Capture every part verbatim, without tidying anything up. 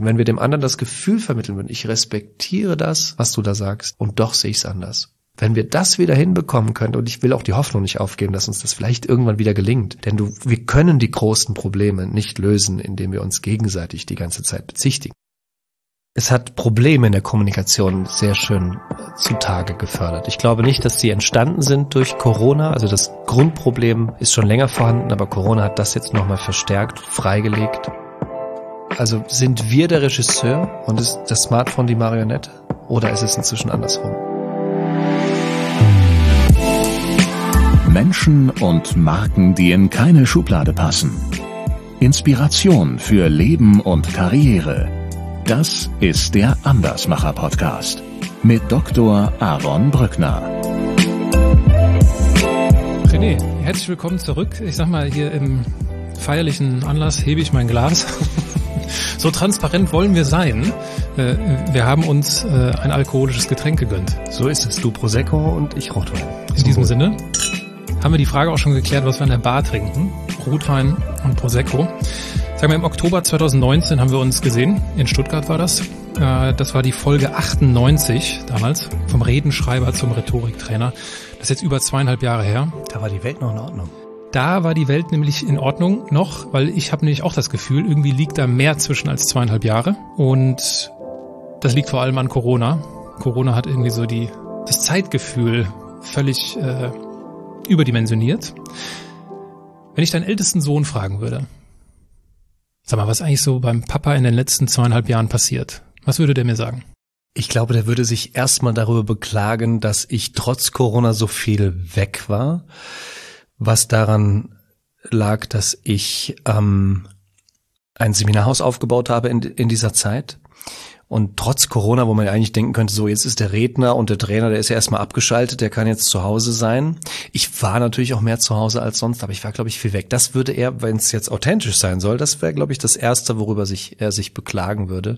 Wenn wir dem anderen das Gefühl vermitteln würden, ich respektiere das, was du da sagst, und doch sehe ich es anders. Wenn wir das wieder hinbekommen können, und ich will auch die Hoffnung nicht aufgeben, dass uns das vielleicht irgendwann wieder gelingt, denn du, wir können die großen Probleme nicht lösen, indem wir uns gegenseitig die ganze Zeit bezichtigen. Es hat Probleme in der Kommunikation sehr schön zutage gefördert. Ich glaube nicht, dass sie entstanden sind durch Corona. Also das Grundproblem ist schon länger vorhanden, aber Corona hat das jetzt nochmal verstärkt, freigelegt. Also sind wir der Regisseur und ist das Smartphone die Marionette? Oder ist es inzwischen andersrum? Menschen und Marken, die in keine Schublade passen. Inspiration für Leben und Karriere. Das ist der Andersmacher-Podcast mit Doktor Aaron Brückner. René, herzlich willkommen zurück. Ich sag mal, hier im feierlichen Anlass hebe ich mein Glas. So transparent wollen wir sein. Wir haben uns ein alkoholisches Getränk gegönnt. So ist es. Du Prosecco und ich Rotwein. In diesem Sinne haben wir die Frage auch schon geklärt, was wir an der Bar trinken. Rotwein und Prosecco. Sagen wir, im Oktober zwanzig neunzehn haben wir uns gesehen. In Stuttgart war das. Das war die Folge achtundneunzig damals. Vom Redenschreiber zum Rhetoriktrainer. Das ist jetzt über zweieinhalb Jahre her. Da war die Welt noch in Ordnung. Da war die Welt nämlich in Ordnung noch, weil ich habe nämlich auch das Gefühl, irgendwie liegt da mehr zwischen als zweieinhalb Jahre. Und das liegt vor allem an Corona. Corona hat irgendwie so die das Zeitgefühl völlig äh, überdimensioniert. Wenn ich deinen ältesten Sohn fragen würde, sag mal, was eigentlich so beim Papa in den letzten zweieinhalb Jahren passiert? Was würde der mir sagen? Ich glaube, der würde sich erstmal darüber beklagen, dass ich trotz Corona so viel weg war, was daran lag, dass ich ähm, ein Seminarhaus aufgebaut habe in, in dieser Zeit. Und trotz Corona, wo man ja eigentlich denken könnte, so jetzt ist der Redner und der Trainer, der ist ja erstmal abgeschaltet, der kann jetzt zu Hause sein. Ich war natürlich auch mehr zu Hause als sonst, aber ich war, glaube ich, viel weg. Das würde er, wenn es jetzt authentisch sein soll, das wäre, glaube ich, das Erste, worüber sich er sich beklagen würde.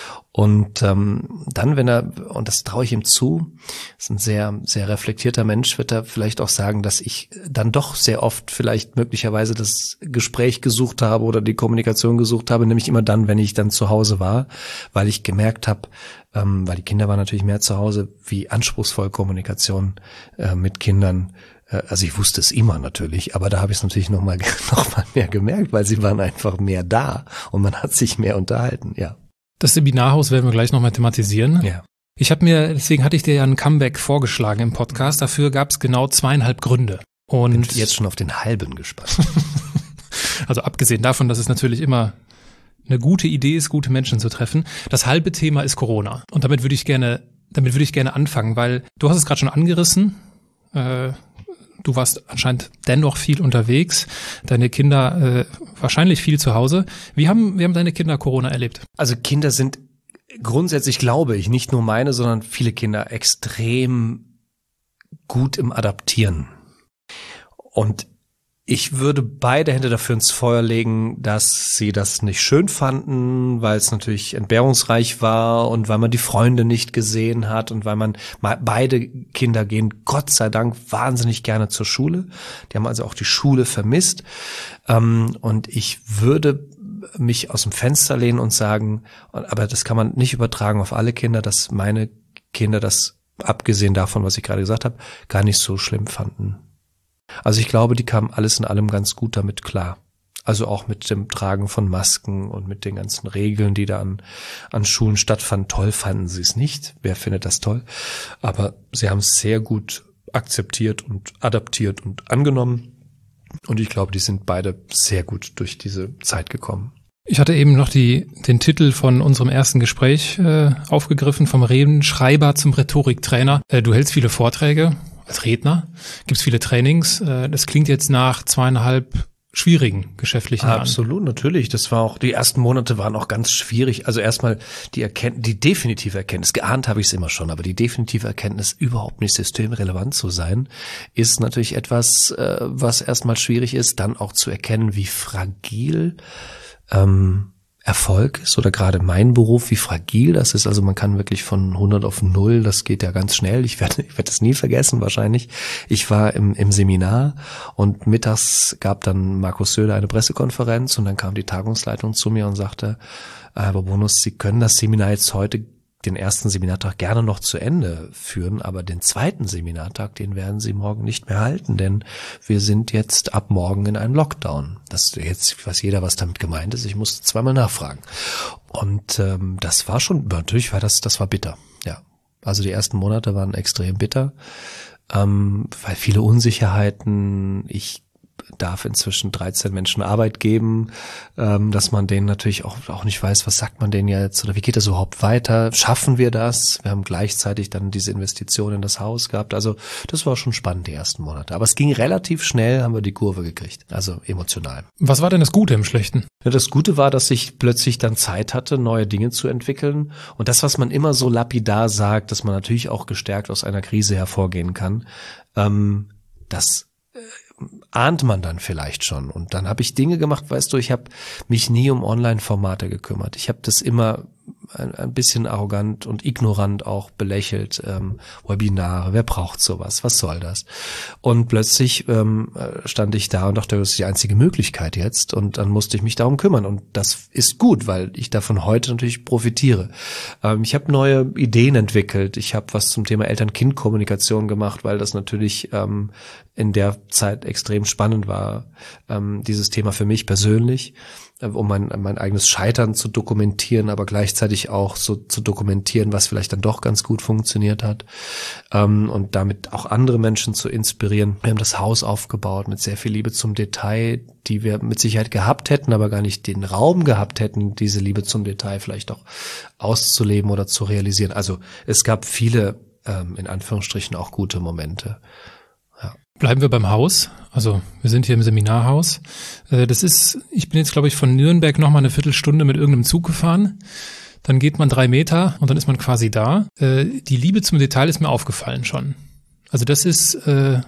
Und ähm, dann, wenn er, und das traue ich ihm zu, ist ein sehr, sehr reflektierter Mensch, wird er vielleicht auch sagen, dass ich dann doch sehr oft vielleicht möglicherweise das Gespräch gesucht habe oder die Kommunikation gesucht habe, nämlich immer dann, wenn ich dann zu Hause war, weil ich gemerkt habe, ähm, weil die Kinder waren natürlich mehr zu Hause, wie anspruchsvoll Kommunikation äh, mit Kindern. Äh, also ich wusste es immer natürlich, aber da habe ich es natürlich noch mal, noch mal mehr gemerkt, weil sie waren einfach mehr da und man hat sich mehr unterhalten, ja. Das Seminarhaus werden wir gleich nochmal thematisieren. Ja. Ich habe mir, deswegen hatte ich dir ja ein Comeback vorgeschlagen im Podcast. Dafür gab es genau zweieinhalb Gründe. Und bin jetzt schon auf den halben gespannt. Also abgesehen davon, dass es natürlich immer eine gute Idee ist, gute Menschen zu treffen. Das halbe Thema ist Corona. Und damit würde ich gerne, damit würde ich gerne anfangen, weil du hast es gerade schon angerissen. Äh, Du warst anscheinend dennoch viel unterwegs, deine Kinder äh, wahrscheinlich viel zu Hause. Wie haben, wie haben deine Kinder Corona erlebt? Also Kinder sind grundsätzlich, glaube ich, nicht nur meine, sondern viele Kinder extrem gut im Adaptieren. Und ich würde beide Hände dafür ins Feuer legen, dass sie das nicht schön fanden, weil es natürlich entbehrungsreich war und weil man die Freunde nicht gesehen hat und weil man, beide Kinder gehen Gott sei Dank wahnsinnig gerne zur Schule. Die haben also auch die Schule vermisst. Und ich würde mich aus dem Fenster lehnen und sagen, aber das kann man nicht übertragen auf alle Kinder, dass meine Kinder das, abgesehen davon, was ich gerade gesagt habe, gar nicht so schlimm fanden. Also ich glaube, die kamen alles in allem ganz gut damit klar. Also auch mit dem Tragen von Masken und mit den ganzen Regeln, die da an, an Schulen stattfanden. Toll fanden sie es nicht. Wer findet das toll? Aber sie haben es sehr gut akzeptiert und adaptiert und angenommen. Und ich glaube, die sind beide sehr gut durch diese Zeit gekommen. Ich hatte eben noch die, den Titel von unserem ersten Gespräch äh, aufgegriffen, vom Redenschreiber zum Rhetoriktrainer. Äh, du hältst viele Vorträge als Redner, gibt's viele Trainings. Äh, das klingt jetzt nach zweieinhalb schwierigen geschäftlichen Jahren. Absolut, natürlich. Das war auch, die ersten Monate waren auch ganz schwierig. Also erstmal die Erkenntnis, die definitive Erkenntnis, geahnt habe ich es immer schon, aber die definitive Erkenntnis, überhaupt nicht systemrelevant zu sein, ist natürlich etwas, äh, was erstmal schwierig ist, dann auch zu erkennen, wie fragil ähm, Erfolg ist oder gerade mein Beruf, wie fragil das ist. Also man kann wirklich von hundert auf null, das geht ja ganz schnell. Ich werde ich werde das nie vergessen wahrscheinlich. Ich war im im Seminar und mittags gab dann Markus Söder eine Pressekonferenz und dann kam die Tagungsleitung zu mir und sagte, Aber Bonus, Sie können das Seminar jetzt heute, den ersten Seminartag, gerne noch zu Ende führen, aber den zweiten Seminartag, den werden Sie morgen nicht mehr halten, denn wir sind jetzt ab morgen in einem Lockdown. Das jetzt weiß jeder, was damit gemeint ist. Ich musste zweimal nachfragen. Und ähm, das war schon, natürlich war das, das war bitter, ja. Also die ersten Monate waren extrem bitter, ähm, weil viele Unsicherheiten. Ich darf inzwischen dreizehn Menschen Arbeit geben, ähm, dass man denen natürlich auch auch nicht weiß, was sagt man denen jetzt oder wie geht das überhaupt weiter? Schaffen wir das? Wir haben gleichzeitig dann diese Investition in das Haus gehabt. Also das war schon spannend, die ersten Monate. Aber es ging relativ schnell, haben wir die Kurve gekriegt, also emotional. Was war denn das Gute im Schlechten? Ja, das Gute war, dass ich plötzlich dann Zeit hatte, neue Dinge zu entwickeln. Und das, was man immer so lapidar sagt, dass man natürlich auch gestärkt aus einer Krise hervorgehen kann, ähm, das ahnt man dann vielleicht schon. Und dann habe ich Dinge gemacht, weißt du, ich habe mich nie um Online-Formate gekümmert. Ich habe das immer ein, ein bisschen arrogant und ignorant auch belächelt. Ähm, Webinare, wer braucht sowas? Was soll das? Und plötzlich ähm, stand ich da und dachte, das ist die einzige Möglichkeit jetzt. Und dann musste ich mich darum kümmern. Und das ist gut, weil ich davon heute natürlich profitiere. Ähm, ich habe neue Ideen entwickelt. Ich habe was zum Thema Eltern-Kind-Kommunikation gemacht, weil das natürlich ähm, in der Zeit extrem spannend war, ähm, dieses Thema für mich persönlich, äh, um mein, mein eigenes Scheitern zu dokumentieren, aber gleichzeitig auch so zu dokumentieren, was vielleicht dann doch ganz gut funktioniert hat, ähm, und damit auch andere Menschen zu inspirieren. Wir haben das Haus aufgebaut mit sehr viel Liebe zum Detail, die wir mit Sicherheit gehabt hätten, aber gar nicht den Raum gehabt hätten, diese Liebe zum Detail vielleicht auch auszuleben oder zu realisieren. Also es gab viele, ähm, in Anführungsstrichen, auch gute Momente. Bleiben wir beim Haus. Also wir sind hier im Seminarhaus. Das ist, ich bin jetzt, glaube ich, von Nürnberg noch mal eine Viertelstunde mit irgendeinem Zug gefahren. Dann geht man drei Meter und dann ist man quasi da. Die Liebe zum Detail ist mir aufgefallen schon. Also das ist äh,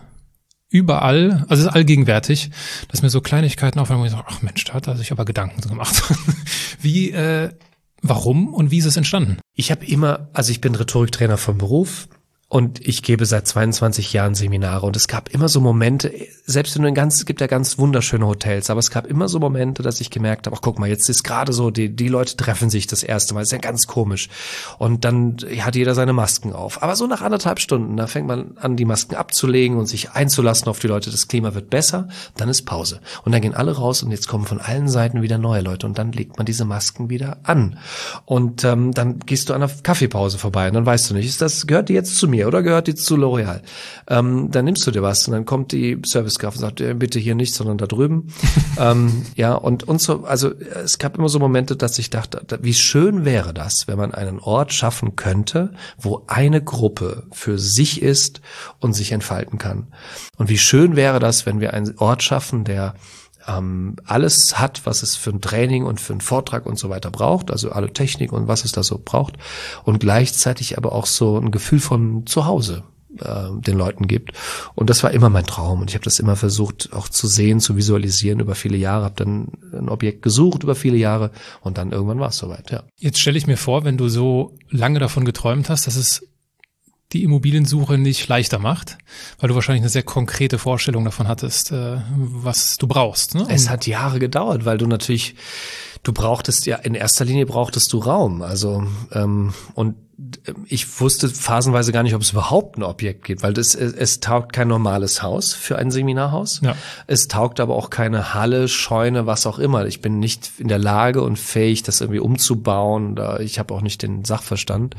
überall, also es ist allgegenwärtig, dass mir so Kleinigkeiten auffallen, wo ich sage, ach Mensch, da hat er sich aber Gedanken gemacht. Wie, äh, warum und wie ist es entstanden? Ich habe immer, also ich bin Rhetoriktrainer vom Beruf. Und ich gebe seit zweiundzwanzig Jahren Seminare und es gab immer so Momente, selbst wenn du in ganz, es gibt ja ganz wunderschöne Hotels, aber es gab immer so Momente, dass ich gemerkt habe, ach guck mal, jetzt ist gerade so, die, die Leute treffen sich das erste Mal, das ist ja ganz komisch. Und dann hat jeder seine Masken auf. Aber so nach anderthalb Stunden, da fängt man an, die Masken abzulegen und sich einzulassen auf die Leute, das Klima wird besser, dann ist Pause. Und dann gehen alle raus und jetzt kommen von allen Seiten wieder neue Leute und dann legt man diese Masken wieder an. Und ähm, dann gehst du an einer Kaffeepause vorbei und dann weißt du nicht, ist das, gehört die jetzt zu mir oder gehört die zu L'Oreal? Ähm, dann nimmst du dir was und dann kommt die Servicekraft und sagt, äh, bitte hier nicht, sondern da drüben. ähm, ja, und, und so, also es gab immer so Momente, dass ich dachte, wie schön wäre das, wenn man einen Ort schaffen könnte, wo eine Gruppe für sich ist und sich entfalten kann. Und wie schön wäre das, wenn wir einen Ort schaffen, der ähm, alles hat, was es für ein Training und für einen Vortrag und so weiter braucht, also alle Technik und was es da so braucht und gleichzeitig aber auch so ein Gefühl von Zuhause äh, den Leuten gibt. Und das war immer mein Traum und ich habe das immer versucht auch zu sehen, zu visualisieren über viele Jahre, habe dann ein Objekt gesucht über viele Jahre und dann irgendwann war es soweit, ja. Jetzt stelle ich mir vor, wenn du so lange davon geträumt hast, dass es die Immobiliensuche nicht leichter macht, weil du wahrscheinlich eine sehr konkrete Vorstellung davon hattest, äh, was du brauchst. Ne? Es hat Jahre gedauert, weil du natürlich, du brauchtest ja, in erster Linie brauchtest du Raum. Also ähm, und ich wusste phasenweise gar nicht, ob es überhaupt ein Objekt gibt, weil das, es, es taugt kein normales Haus für ein Seminarhaus. Ja. Es taugt aber auch keine Halle, Scheune, was auch immer. Ich bin nicht in der Lage und fähig, das irgendwie umzubauen. Ich habe auch nicht den Sachverstand.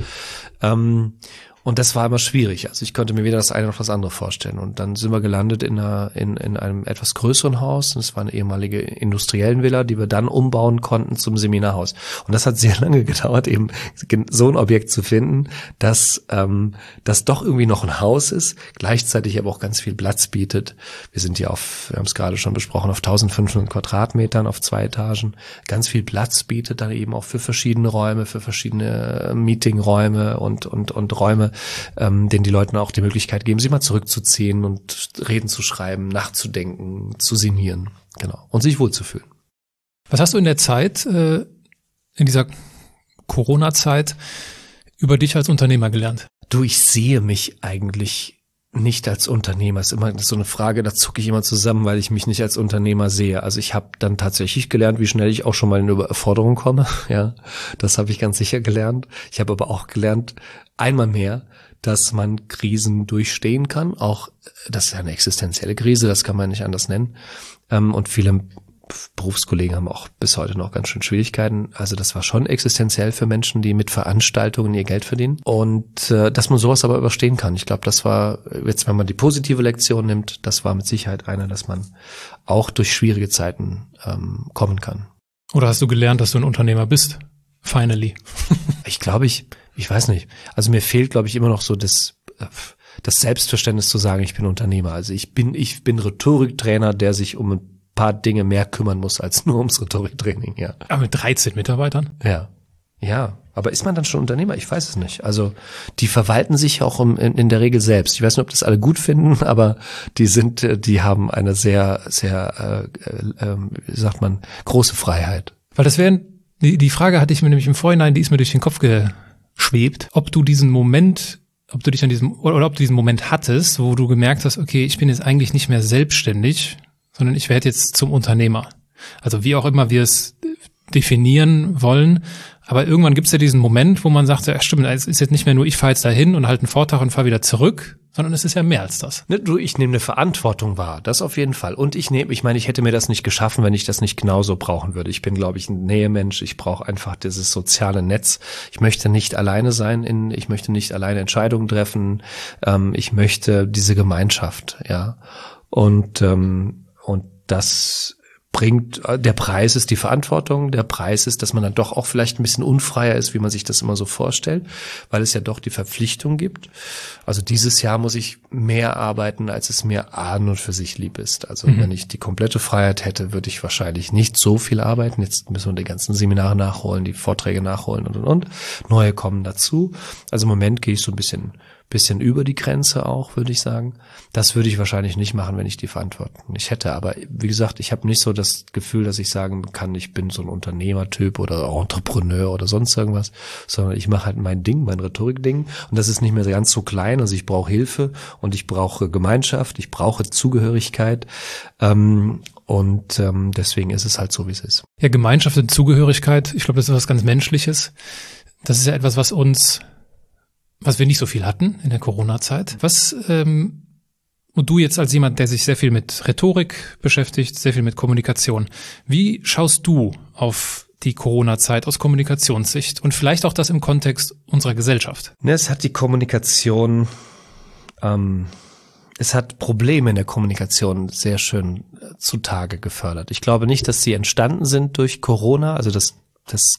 Ähm, Und das war immer schwierig. Also ich konnte mir weder das eine noch das andere vorstellen. Und dann sind wir gelandet in einer, in, in einem etwas größeren Haus. Das war eine ehemalige Industriellenvilla, die wir dann umbauen konnten zum Seminarhaus. Und das hat sehr lange gedauert, eben so ein Objekt zu finden, dass ähm, das doch irgendwie noch ein Haus ist, gleichzeitig aber auch ganz viel Platz bietet. Wir sind hier auf, wir haben es gerade schon besprochen, auf eintausendfünfhundert Quadratmetern auf zwei Etagen. Ganz viel Platz bietet dann eben auch für verschiedene Räume, für verschiedene Meetingräume und und und Räume, ähm, denen die Leuten auch die Möglichkeit geben, sich mal zurückzuziehen und Reden zu schreiben, nachzudenken, zu sinnieren, genau, und sich wohlzufühlen. Was hast du in der Zeit, äh, in dieser Corona-Zeit, über dich als Unternehmer gelernt? Du, ich sehe mich eigentlich nicht als Unternehmer. Ist immer so eine Frage, da zucke ich immer zusammen, weil ich mich nicht als Unternehmer sehe. Also ich habe dann tatsächlich gelernt, wie schnell ich auch schon mal in Überforderung komme. Ja, das habe ich ganz sicher gelernt. Ich habe aber auch gelernt, einmal mehr, dass man Krisen durchstehen kann. Auch, das ist ja eine existenzielle Krise, das kann man nicht anders nennen. Und viele Berufskollegen haben auch bis heute noch ganz schön Schwierigkeiten. Also das war schon existenziell für Menschen, die mit Veranstaltungen ihr Geld verdienen. Und äh, dass man sowas aber überstehen kann. Ich glaube, das war, jetzt wenn man die positive Lektion nimmt, das war mit Sicherheit eine, dass man auch durch schwierige Zeiten ähm, kommen kann. Oder hast du gelernt, dass du ein Unternehmer bist? Finally. Ich glaube, ich, ich weiß nicht. Also mir fehlt, glaube ich, immer noch so das, das Selbstverständnis zu sagen, ich bin Unternehmer. Also ich bin, ich bin Rhetoriktrainer, der sich um ein paar Dinge mehr kümmern muss als nur ums Rhetoriktraining, ja. Aber mit dreizehn Mitarbeitern? Ja. Ja. Aber ist man dann schon Unternehmer? Ich weiß es nicht. Also, die verwalten sich auch in, in der Regel selbst. Ich weiß nicht, ob das alle gut finden, aber die sind, die haben eine sehr, sehr, äh, äh, wie sagt man, große Freiheit. Weil das wäre, die, die Frage hatte ich mir nämlich im Vorhinein, die ist mir durch den Kopf geschwebt, ob du diesen Moment, ob du dich an diesem, oder ob du diesen Moment hattest, wo du gemerkt hast, okay, ich bin jetzt eigentlich nicht mehr selbstständig, sondern ich werde jetzt zum Unternehmer. Also wie auch immer wir es definieren wollen, aber irgendwann gibt es ja diesen Moment, wo man sagt, ja stimmt, es ist jetzt nicht mehr nur, ich fahre jetzt dahin und halte einen Vortrag und fahre wieder zurück, sondern es ist ja mehr als das. Ne, du, ich nehme eine Verantwortung wahr, das auf jeden Fall. Und ich nehme, ich meine, ich hätte mir das nicht geschaffen, wenn ich das nicht genauso brauchen würde. Ich bin, glaube ich, ein Nähemensch. Ich brauche einfach dieses soziale Netz. Ich möchte nicht alleine sein, in, ich möchte nicht alleine Entscheidungen treffen. Ähm, ich möchte diese Gemeinschaft, ja. Und ähm, Und das bringt, der Preis ist die Verantwortung, der Preis ist, dass man dann doch auch vielleicht ein bisschen unfreier ist, wie man sich das immer so vorstellt, weil es ja doch die Verpflichtung gibt. Also dieses Jahr muss ich mehr arbeiten, als es mir an und für sich lieb ist. Also mhm. wenn ich die komplette Freiheit hätte, würde ich wahrscheinlich nicht so viel arbeiten. Jetzt müssen wir die ganzen Seminare nachholen, die Vorträge nachholen und und und. Neue kommen dazu. Also im Moment gehe ich so ein bisschen bisschen über die Grenze auch, würde ich sagen. Das würde ich wahrscheinlich nicht machen, wenn ich die Verantwortung nicht hätte. Aber wie gesagt, ich habe nicht so das Gefühl, dass ich sagen kann, ich bin so ein Unternehmertyp oder Entrepreneur oder sonst irgendwas, sondern ich mache halt mein Ding, mein Rhetorikding. Und das ist nicht mehr ganz so klein. Also ich brauche Hilfe und ich brauche Gemeinschaft, ich brauche Zugehörigkeit. Ähm, und ähm, deswegen ist es halt so, wie es ist. Ja, Gemeinschaft und Zugehörigkeit, ich glaube, das ist was ganz Menschliches. Das ist ja etwas, was uns was wir nicht so viel hatten in der Corona-Zeit. Was, ähm, und du jetzt als jemand, der sich sehr viel mit Rhetorik beschäftigt, sehr viel mit Kommunikation, wie schaust du auf die Corona-Zeit aus Kommunikationssicht und vielleicht auch das im Kontext unserer Gesellschaft? Es hat die Kommunikation, ähm, es hat Probleme in der Kommunikation sehr schön äh, zutage gefördert. Ich glaube nicht, dass sie entstanden sind durch Corona, also das, das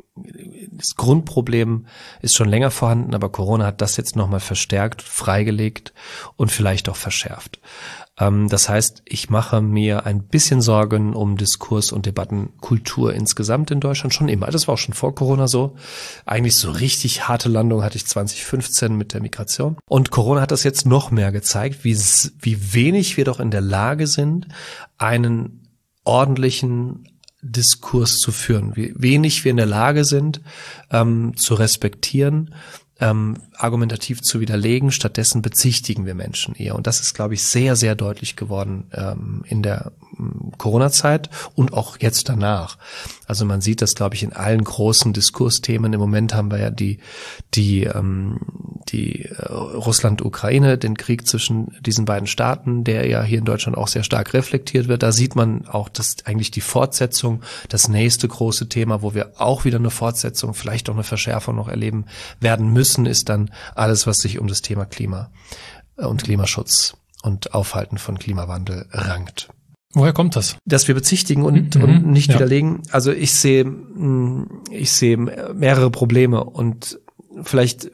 Das Grundproblem ist schon länger vorhanden, aber Corona hat das jetzt nochmal verstärkt, freigelegt und vielleicht auch verschärft. Ähm, das heißt, ich mache mir ein bisschen Sorgen um Diskurs- und Debattenkultur insgesamt in Deutschland schon immer. Das war auch schon vor Corona so. Eigentlich so richtig harte Landung hatte ich zwanzig fünfzehn mit der Migration. Und Corona hat das jetzt noch mehr gezeigt, wie, wie wenig wir doch in der Lage sind, einen ordentlichen Diskurs zu führen, wie wenig wir in der Lage sind, ähm, zu respektieren, ähm, argumentativ zu widerlegen. Stattdessen bezichtigen wir Menschen eher. Und das ist, glaube ich, sehr, sehr deutlich geworden ähm, in der ähm, Corona-Zeit und auch jetzt danach. Also man sieht das, glaube ich, in allen großen Diskursthemen. Im Moment haben wir ja die die ähm, die äh, Russland-Ukraine, den Krieg zwischen diesen beiden Staaten, der ja hier in Deutschland auch sehr stark reflektiert wird. Da sieht man auch, dass eigentlich die Fortsetzung, das nächste große Thema, wo wir auch wieder eine Fortsetzung, vielleicht auch eine Verschärfung noch erleben werden müssen, ist dann alles, was sich um das Thema Klima und Klimaschutz und Aufhalten von Klimawandel rankt. Woher kommt das? Dass wir bezichtigen und, mhm, und nicht ja. widerlegen. Also ich sehe, ich sehe mehrere Probleme und vielleicht,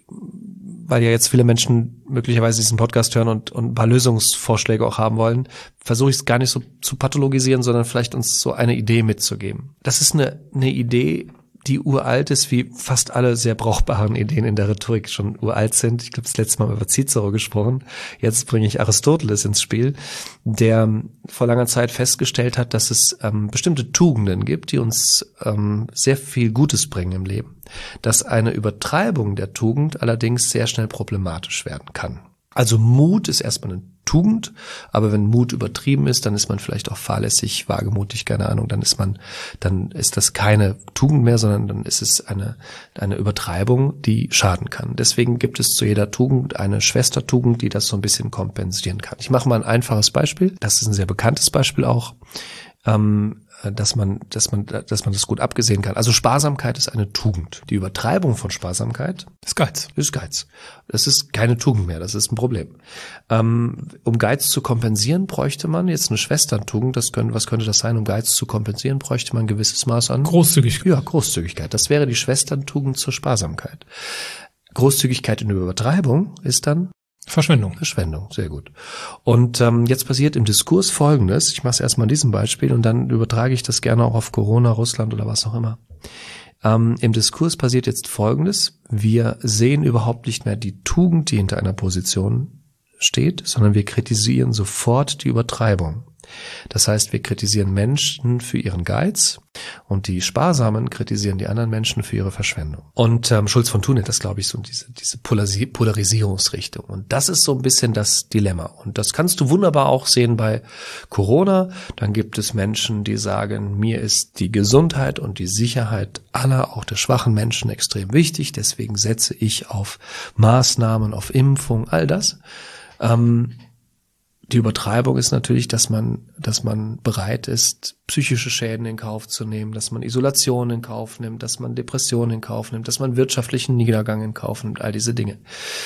weil ja jetzt viele Menschen möglicherweise diesen Podcast hören und, und ein paar Lösungsvorschläge auch haben wollen, versuche ich es gar nicht so zu pathologisieren, sondern vielleicht uns so eine Idee mitzugeben. Das ist eine, eine Idee, die uralt ist, wie fast alle sehr brauchbaren Ideen in der Rhetorik schon uralt sind. Ich glaube, das letzte Mal über Cicero gesprochen. Jetzt bringe ich Aristoteles ins Spiel, der vor langer Zeit festgestellt hat, dass es ähm, bestimmte Tugenden gibt, die uns ähm, sehr viel Gutes bringen im Leben. Dass eine Übertreibung der Tugend allerdings sehr schnell problematisch werden kann. Also Mut ist erstmal eine Tugend, aber wenn Mut übertrieben ist, dann ist man vielleicht auch fahrlässig, wagemutig, keine Ahnung, dann ist man, dann ist das keine Tugend mehr, sondern dann ist es eine, eine Übertreibung, die schaden kann. Deswegen gibt es zu jeder Tugend eine Schwestertugend, die das so ein bisschen kompensieren kann. Ich mache mal ein einfaches Beispiel. Das ist ein sehr bekanntes Beispiel auch. Ähm, dass man, dass man, dass man das gut abgesehen kann. Also Sparsamkeit ist eine Tugend. Die Übertreibung von Sparsamkeit ist Geiz. Ist Geiz. Das ist keine Tugend mehr. Das ist ein Problem. Ähm, um Geiz zu kompensieren, bräuchte man jetzt eine Schwesterntugend. Das können, was könnte das sein? Um Geiz zu kompensieren, bräuchte man ein gewisses Maß an Großzügigkeit. Ja, Großzügigkeit. Das wäre die Schwesterntugend zur Sparsamkeit. Großzügigkeit in der Übertreibung ist dann Verschwendung. Verschwendung, sehr gut. Und ähm, jetzt passiert im Diskurs Folgendes. Ich mache es erstmal an diesem Beispiel und dann übertrage ich das gerne auch auf Corona, Russland oder was auch immer. Ähm, im Diskurs passiert jetzt Folgendes. Wir sehen überhaupt nicht mehr die Tugend, die hinter einer Position steht, sondern wir kritisieren sofort die Übertreibung. Das heißt, wir kritisieren Menschen für ihren Geiz und die Sparsamen kritisieren die anderen Menschen für ihre Verschwendung. Und ähm, Schulz von Thun hat das, glaube ich, so diese, diese Polarisi- Polarisierungsrichtung. Und das ist so ein bisschen das Dilemma. Und das kannst du wunderbar auch sehen bei Corona. Dann gibt es Menschen, die sagen, mir ist die Gesundheit und die Sicherheit aller, auch der schwachen Menschen, extrem wichtig. Deswegen setze ich auf Maßnahmen, auf Impfung, all das. Ähm, Die Übertreibung ist natürlich, dass man, dass man bereit ist, psychische Schäden in Kauf zu nehmen, dass man Isolation in Kauf nimmt, dass man Depressionen in Kauf nimmt, dass man wirtschaftlichen Niedergang in Kauf nimmt, all diese Dinge.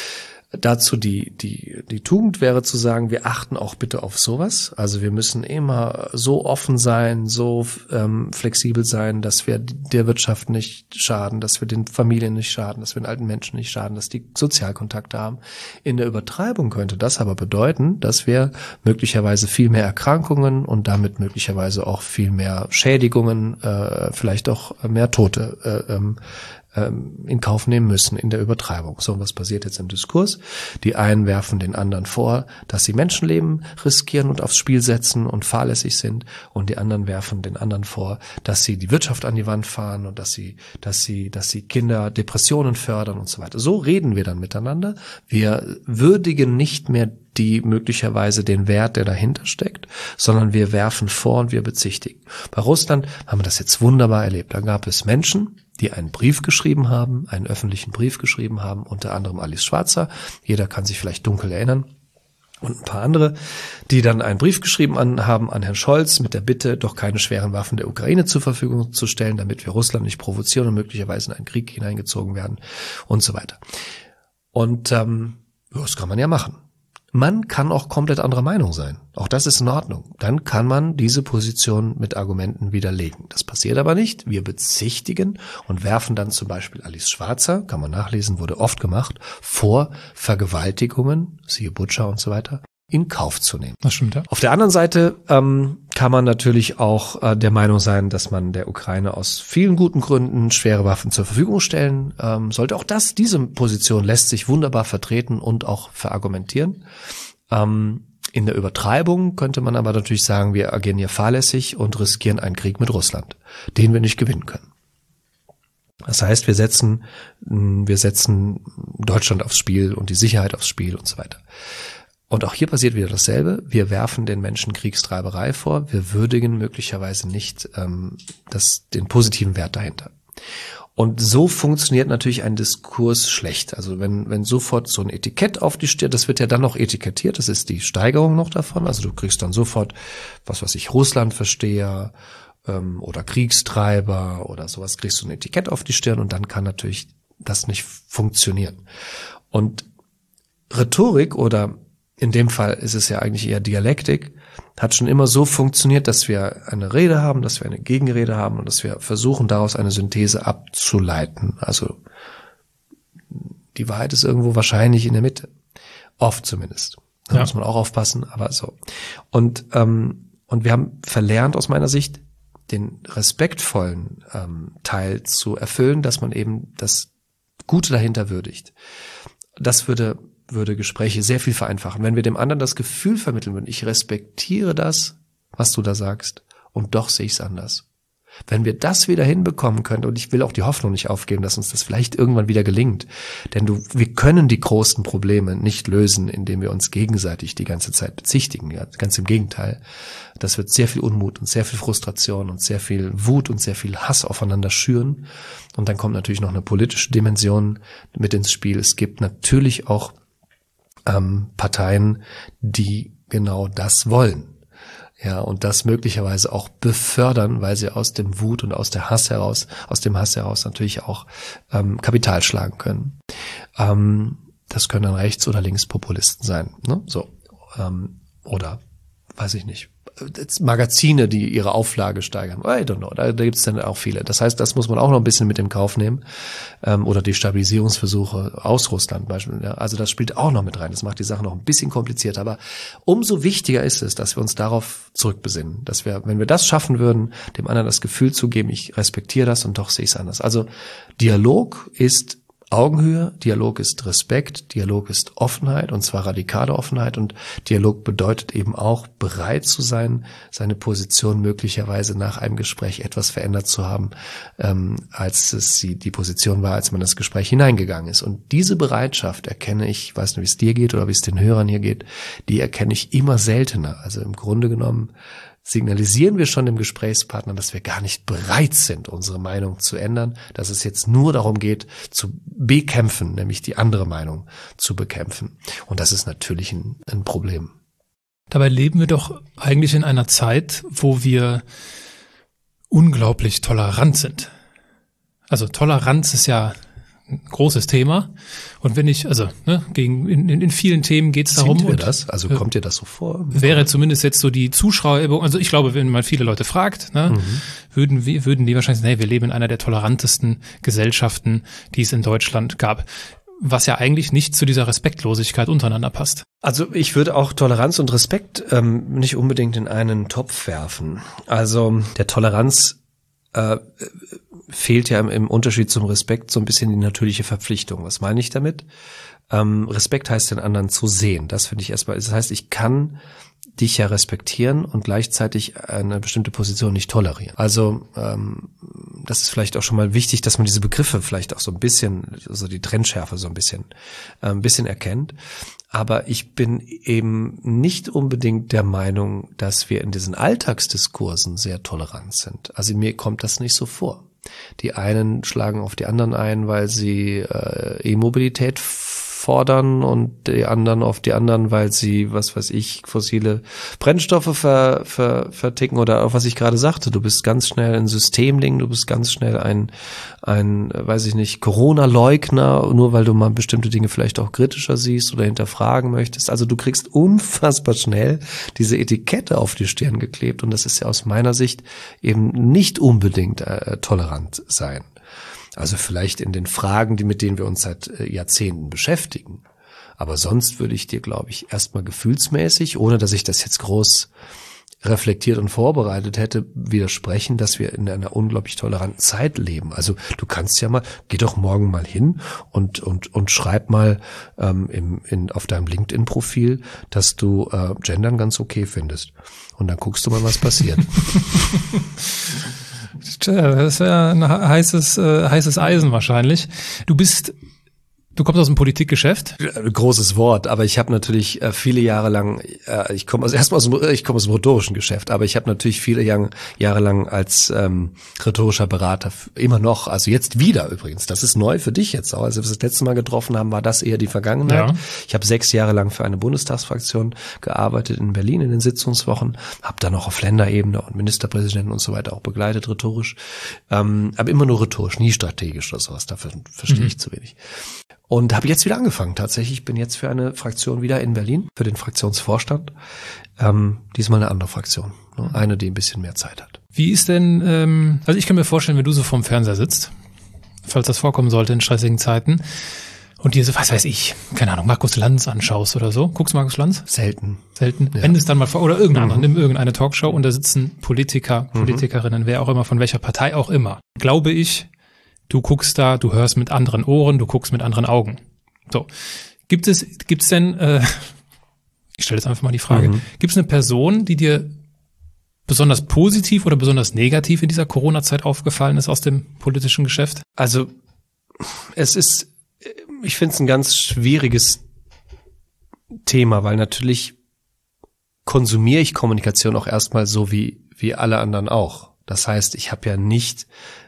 Dazu die, die, die Tugend wäre zu sagen, wir achten auch bitte auf sowas. Also wir müssen immer so offen sein, so ähm, flexibel sein, dass wir der Wirtschaft nicht schaden, dass wir den Familien nicht schaden, dass wir den alten Menschen nicht schaden, dass die Sozialkontakte haben. In der Übertreibung könnte das aber bedeuten, dass wir möglicherweise viel mehr Erkrankungen und damit möglicherweise auch viel mehr Schädigungen, äh, vielleicht auch mehr Tote äh, ähm, in Kauf nehmen müssen in der Übertreibung. So, was passiert jetzt im Diskurs? Die einen werfen den anderen vor, dass sie Menschenleben riskieren und aufs Spiel setzen und fahrlässig sind, und die anderen werfen den anderen vor, dass sie die Wirtschaft an die Wand fahren und dass sie, dass sie, dass sie Kinder Depressionen fördern und so weiter. So reden wir dann miteinander. Wir würdigen nicht mehr die möglicherweise den Wert, der dahinter steckt, sondern wir werfen vor und wir bezichtigen. Bei Russland haben wir das jetzt wunderbar erlebt. Da gab es Menschen, die einen Brief geschrieben haben, einen öffentlichen Brief geschrieben haben, unter anderem Alice Schwarzer. Jeder kann sich vielleicht dunkel erinnern. Und ein paar andere, die dann einen Brief geschrieben an, haben an Herrn Scholz mit der Bitte, doch keine schweren Waffen der Ukraine zur Verfügung zu stellen, damit wir Russland nicht provozieren und möglicherweise in einen Krieg hineingezogen werden und so weiter. Und ähm, das kann man ja machen. Man kann auch komplett anderer Meinung sein. Auch das ist in Ordnung. Dann kann man diese Position mit Argumenten widerlegen. Das passiert aber nicht. Wir bezichtigen und werfen dann zum Beispiel Alice Schwarzer, kann man nachlesen, wurde oft gemacht, vor, Vergewaltigungen, siehe Butcher und so weiter, in Kauf zu nehmen. Das stimmt, ja. Auf der anderen Seite ähm, kann man natürlich auch äh, der Meinung sein, dass man der Ukraine aus vielen guten Gründen schwere Waffen zur Verfügung stellen ähm, sollte. Auch das, diese Position lässt sich wunderbar vertreten und auch verargumentieren. Ähm, in der Übertreibung könnte man aber natürlich sagen, wir agieren hier fahrlässig und riskieren einen Krieg mit Russland, den wir nicht gewinnen können. Das heißt, wir setzen, wir setzen Deutschland aufs Spiel und die Sicherheit aufs Spiel und so weiter. Und auch hier passiert wieder dasselbe. Wir werfen den Menschen Kriegstreiberei vor. Wir würdigen möglicherweise nicht ähm, das, den positiven Wert dahinter. Und so funktioniert natürlich ein Diskurs schlecht. Also wenn, wenn sofort so ein Etikett auf die Stirn, das wird ja dann noch etikettiert, das ist die Steigerung noch davon. Also du kriegst dann sofort, was weiß ich, Russlandversteher ähm, oder Kriegstreiber oder sowas, kriegst du ein Etikett auf die Stirn und dann kann natürlich das nicht funktionieren. Und Rhetorik oder in dem Fall ist es ja eigentlich eher Dialektik, hat schon immer so funktioniert, dass wir eine Rede haben, dass wir eine Gegenrede haben und dass wir versuchen, daraus eine Synthese abzuleiten. Also die Wahrheit ist irgendwo wahrscheinlich in der Mitte. Oft zumindest. Da ja. muss man auch aufpassen, aber so. Und, ähm, und wir haben verlernt aus meiner Sicht, den respektvollen ähm, Teil zu erfüllen, dass man eben das Gute dahinter würdigt. Das würde würde Gespräche sehr viel vereinfachen. Wenn wir dem anderen das Gefühl vermitteln würden, ich respektiere das, was du da sagst, und doch sehe ich es anders. Wenn wir das wieder hinbekommen können, und ich will auch die Hoffnung nicht aufgeben, dass uns das vielleicht irgendwann wieder gelingt, denn du, wir können die großen Probleme nicht lösen, indem wir uns gegenseitig die ganze Zeit bezichtigen. Ja, ganz im Gegenteil. Das wird sehr viel Unmut und sehr viel Frustration und sehr viel Wut und sehr viel Hass aufeinander schüren. Und dann kommt natürlich noch eine politische Dimension mit ins Spiel. Es gibt natürlich auch ähm, Parteien, die genau das wollen. Ja, und das möglicherweise auch befördern, weil sie aus dem Wut und aus der Hass heraus, aus dem Hass heraus natürlich auch ähm, Kapital schlagen können. Ähm, das können dann Rechts- oder Linkspopulisten sein, ne? So ähm, oder weiß ich nicht. Magazine, die ihre Auflage steigern. I don't know. Da, da gibt es dann auch viele. Das heißt, das muss man auch noch ein bisschen mit in Kauf nehmen. Ähm, oder die Stabilisierungsversuche aus Russland beispielsweise. Ja, also das spielt auch noch mit rein. Das macht die Sache noch ein bisschen komplizierter. Aber umso wichtiger ist es, dass wir uns darauf zurückbesinnen. Dass wir, wenn wir das schaffen würden, dem anderen das Gefühl zu geben, ich respektiere das und doch sehe ich es anders. Also Dialog ist Augenhöhe, Dialog ist Respekt, Dialog ist Offenheit, und zwar radikale Offenheit, und Dialog bedeutet eben auch, bereit zu sein, seine Position möglicherweise nach einem Gespräch etwas verändert zu haben, ähm, als es die, die Position war, als man in das Gespräch hineingegangen ist. Und diese Bereitschaft erkenne ich, ich weiß nicht, wie es dir geht oder wie es den Hörern hier geht, die erkenne ich immer seltener. Also im Grunde genommen signalisieren wir schon dem Gesprächspartner, dass wir gar nicht bereit sind, unsere Meinung zu ändern, dass es jetzt nur darum geht, zu bekämpfen, nämlich die andere Meinung zu bekämpfen. Und das ist natürlich ein, ein Problem. Dabei leben wir doch eigentlich in einer Zeit, wo wir unglaublich tolerant sind. Also Toleranz ist ja ein großes Thema. Und wenn ich, also ne, gegen in, in vielen Themen geht es darum. Sind wir und, das? Also kommt dir das so vor? Wäre zumindest jetzt so die Zuschauer, also ich glaube, wenn man viele Leute fragt, ne, mhm. würden wir, würden die wahrscheinlich sagen, hey, wir leben in einer der tolerantesten Gesellschaften, die es in Deutschland gab. Was ja eigentlich nicht zu dieser Respektlosigkeit untereinander passt. Also ich würde auch Toleranz und Respekt ähm, nicht unbedingt in einen Topf werfen. Also der Toleranz äh, fehlt ja im, im Unterschied zum Respekt so ein bisschen die natürliche Verpflichtung. Was meine ich damit? Ähm, Respekt heißt, den anderen zu sehen. Das finde ich erstmal. Das heißt, ich kann dich ja respektieren und gleichzeitig eine bestimmte Position nicht tolerieren. Also ähm, das ist vielleicht auch schon mal wichtig, dass man diese Begriffe vielleicht auch so ein bisschen, also die Trennschärfe so ein bisschen, äh, ein bisschen erkennt. Aber ich bin eben nicht unbedingt der Meinung, dass wir in diesen Alltagsdiskursen sehr tolerant sind. Also mir kommt das nicht so vor. Die einen schlagen auf die anderen ein, weil sie äh, E-Mobilität fordern, und die anderen auf die anderen, weil sie, was weiß ich, fossile Brennstoffe ver, ver, verticken, oder auch was ich gerade sagte, du bist ganz schnell ein Systemding, du bist ganz schnell ein, ein, weiß ich nicht, Corona-Leugner, nur weil du mal bestimmte Dinge vielleicht auch kritischer siehst oder hinterfragen möchtest. Also du kriegst unfassbar schnell diese Etikette auf die Stirn geklebt, und das ist ja aus meiner Sicht eben nicht unbedingt äh, tolerant sein. Also vielleicht in den Fragen, die mit denen wir uns seit Jahrzehnten beschäftigen. Aber sonst würde ich dir, glaube ich, erstmal gefühlsmäßig, ohne dass ich das jetzt groß reflektiert und vorbereitet hätte, widersprechen, dass wir in einer unglaublich toleranten Zeit leben. Also du kannst ja mal, geh doch morgen mal hin und und und schreib mal ähm, im, in, auf deinem LinkedIn-Profil, dass du äh, Gendern ganz okay findest. Und dann guckst du mal, was passiert. Das ist ja ein heißes, äh, heißes Eisen wahrscheinlich. Du bist, du kommst aus dem Politikgeschäft. Großes Wort, aber ich habe natürlich äh, viele Jahre lang, äh, ich komme also erstmal aus dem, ich komme aus dem rhetorischen Geschäft, aber ich habe natürlich viele Jahre, Jahre lang als ähm, rhetorischer Berater immer noch, also jetzt wieder übrigens, das ist neu für dich jetzt auch, als wir das letzte Mal getroffen haben, war das eher die Vergangenheit. Ja. Ich habe sechs Jahre lang für eine Bundestagsfraktion gearbeitet in Berlin in den Sitzungswochen, habe dann auch auf Länderebene und Ministerpräsidenten und so weiter auch begleitet rhetorisch, ähm, aber immer nur rhetorisch, nie strategisch oder sowas, dafür verstehe mhm. ich zu wenig. Und habe jetzt wieder angefangen. Tatsächlich bin jetzt für eine Fraktion wieder in Berlin, für den Fraktionsvorstand. Ähm, diesmal eine andere Fraktion, ne? Eine, die ein bisschen mehr Zeit hat. Wie ist denn, ähm, also ich kann mir vorstellen, wenn du so vorm Fernseher sitzt, falls das vorkommen sollte in stressigen Zeiten, und dir so, was weiß ich, keine Ahnung, Markus Lanz anschaust oder so. Guckst du Markus Lanz? Selten. Selten. Ja. Wenn es dann mal vor, oder irgendein mhm. anderer, nimm irgendeine Talkshow und da sitzen Politiker, Politikerinnen, mhm. wer auch immer, von welcher Partei auch immer. Glaube ich, du guckst da, du hörst mit anderen Ohren, du guckst mit anderen Augen. So. Gibt es, gibt's denn, äh, ich stelle jetzt einfach mal die Frage, mhm. gibt es eine Person, die dir besonders positiv oder besonders negativ in dieser Corona-Zeit aufgefallen ist aus dem politischen Geschäft? Also es ist, ich finde es ein ganz schwieriges Thema, weil natürlich konsumiere ich Kommunikation auch erstmal so wie wie alle anderen auch. Das heißt, ich habe ja nicht,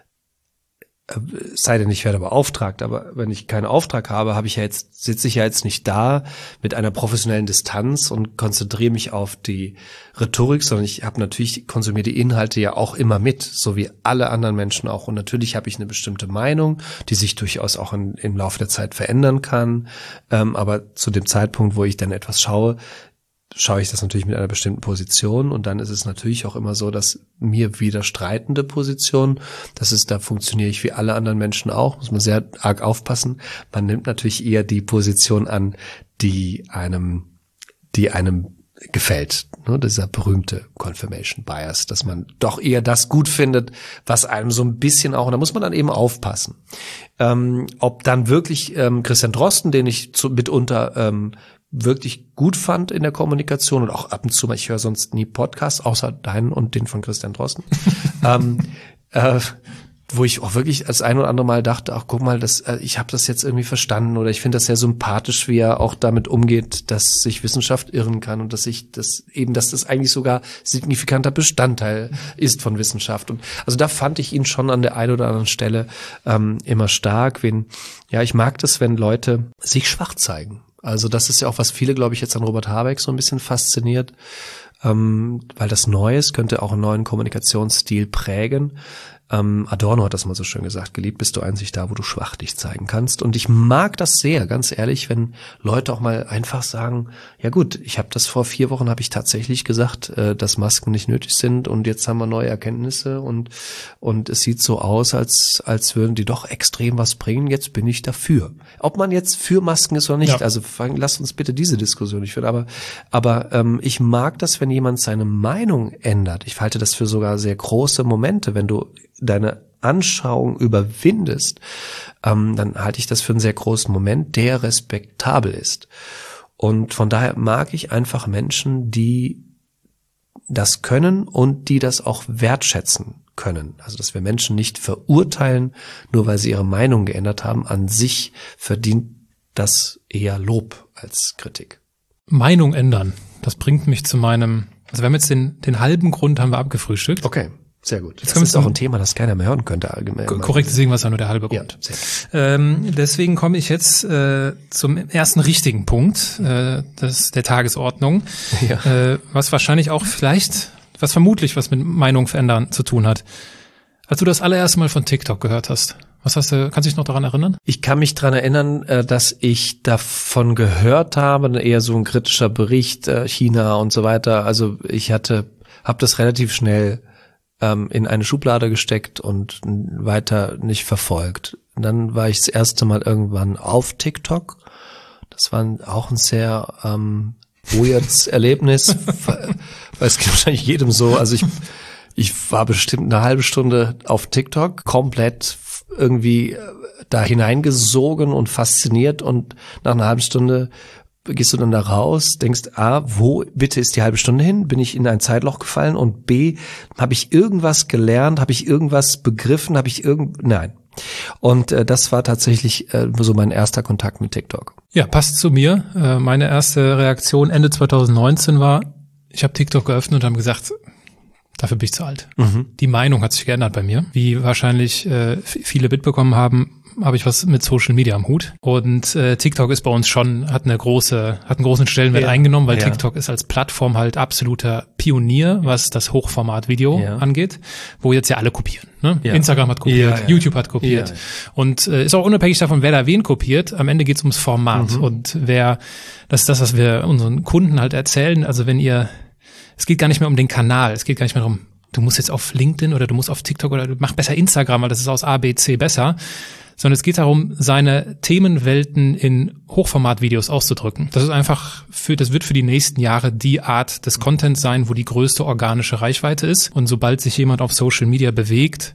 sei denn ich werde beauftragt, aber wenn ich keinen Auftrag habe, habe ich ja jetzt, sitze ich ja jetzt nicht da mit einer professionellen Distanz und konzentriere mich auf die Rhetorik, sondern ich habe natürlich, konsumiere die Inhalte ja auch immer mit, so wie alle anderen Menschen auch. Und natürlich habe ich eine bestimmte Meinung, die sich durchaus auch in, im Laufe der Zeit verändern kann. Ähm, aber zu dem Zeitpunkt, wo ich dann etwas schaue, schaue ich das natürlich mit einer bestimmten Position, und dann ist es natürlich auch immer so, dass mir widerstreitende Positionen, das ist, da funktioniere ich wie alle anderen Menschen auch, muss man sehr arg aufpassen. Man nimmt natürlich eher die Position an, die einem, die einem gefällt, ne? Dieser berühmte Confirmation Bias, dass man doch eher das gut findet, was einem so ein bisschen auch, und da muss man dann eben aufpassen. Ähm, ob dann wirklich ähm, Christian Drosten, den ich zu, mitunter ähm, wirklich gut fand in der Kommunikation und auch ab und zu mal, ich höre sonst nie Podcasts, außer deinen und den von Christian Drosten, ähm, äh, wo ich auch wirklich das ein oder andere Mal dachte, ach guck mal, das, äh, ich habe das jetzt irgendwie verstanden, oder ich finde das sehr sympathisch, wie er auch damit umgeht, dass sich Wissenschaft irren kann und dass ich das eben, dass das eigentlich sogar signifikanter Bestandteil ist von Wissenschaft. Und also da fand ich ihn schon an der einen oder anderen Stelle ähm, immer stark. Wenn, ja, ich mag das, wenn Leute sich schwach zeigen. Also das ist ja auch, was viele, glaube ich, jetzt an Robert Habeck so ein bisschen fasziniert, ähm, weil das Neues könnte auch einen neuen Kommunikationsstil prägen. Ähm, Adorno hat das mal so schön gesagt, geliebt bist du einzig da, wo du schwach dich zeigen kannst. Und ich mag das sehr, ganz ehrlich, wenn Leute auch mal einfach sagen, ja gut, ich habe das vor vier Wochen, habe ich tatsächlich gesagt, äh, dass Masken nicht nötig sind, und jetzt haben wir neue Erkenntnisse, und und es sieht so aus, als als würden die doch extrem was bringen, jetzt bin ich dafür. Ob man jetzt für Masken ist oder nicht, ja. Also fang, lasst uns bitte diese Diskussion nicht führen, aber aber ähm, ich mag das, wenn jemand seine Meinung ändert. Ich halte das für sogar sehr große Momente, wenn du deine Anschauung überwindest, ähm, dann halte ich das für einen sehr großen Moment, der respektabel ist. Und von daher mag ich einfach Menschen, die das können und die das auch wertschätzen können. Also dass wir Menschen nicht verurteilen, nur weil sie ihre Meinung geändert haben. An sich verdient das eher Lob als Kritik. Meinung ändern, das bringt mich zu meinem, also wir haben jetzt den, den halben Grund haben wir abgefrühstückt. Okay. Sehr gut. Jetzt das ist auch ein Thema, das keiner mehr hören könnte. Allgemein. Korrekt, deswegen war es ja nur der halbe Grund. Ja, ähm, deswegen komme ich jetzt äh, zum ersten richtigen Punkt äh, des, der Tagesordnung, ja. äh, was wahrscheinlich auch vielleicht, was vermutlich was mit Meinung verändern zu tun hat. Als du das allererste Mal von TikTok gehört hast, was hast du, kannst du dich noch daran erinnern? Ich kann mich daran erinnern, dass ich davon gehört habe, eher so ein kritischer Bericht, China und so weiter. Also ich hatte, habe das relativ schnell in eine Schublade gesteckt und weiter nicht verfolgt. Und dann war ich das erste Mal irgendwann auf TikTok. Das war auch ein sehr ähm, weirdes Erlebnis, weil es geht wahrscheinlich jedem so. Also ich ich war bestimmt eine halbe Stunde auf TikTok, komplett irgendwie da hineingesogen und fasziniert, und nach einer halben Stunde gehst du dann da raus, denkst, A, wo bitte ist die halbe Stunde hin? Bin ich in ein Zeitloch gefallen? Und B, habe ich irgendwas gelernt? Habe ich irgendwas begriffen? Habe ich irgend... Nein. Und äh, das war tatsächlich äh, so mein erster Kontakt mit TikTok. Ja, passt zu mir. Äh, meine erste Reaktion Ende zwanzig neunzehn war, ich habe TikTok geöffnet und habe gesagt, dafür bin ich zu alt. Mhm. Die Meinung hat sich geändert bei mir. Wie wahrscheinlich äh, viele mitbekommen haben, habe ich was mit Social Media am Hut, und äh, TikTok ist bei uns schon, hat eine große, hat einen großen Stellenwert ja. eingenommen, weil ja. TikTok ist als Plattform halt absoluter Pionier, was das Hochformat-Video ja. angeht, wo jetzt ja alle kopieren. Ne? Ja. Instagram hat kopiert, ja, ja. YouTube hat kopiert ja, ja. und äh, ist auch unabhängig davon, wer da wen kopiert. Am Ende geht's ums Format mhm. und wer, das ist das, was wir unseren Kunden halt erzählen. Also wenn ihr, es geht gar nicht mehr um den Kanal, es geht gar nicht mehr darum, du musst jetzt auf LinkedIn oder du musst auf TikTok oder du mach besser Instagram, weil das ist aus A, B, C besser. Sondern es geht darum, seine Themenwelten in Hochformatvideos auszudrücken. Das ist einfach für, das wird für die nächsten Jahre die Art des Contents sein, wo die größte organische Reichweite ist. Und sobald sich jemand auf Social Media bewegt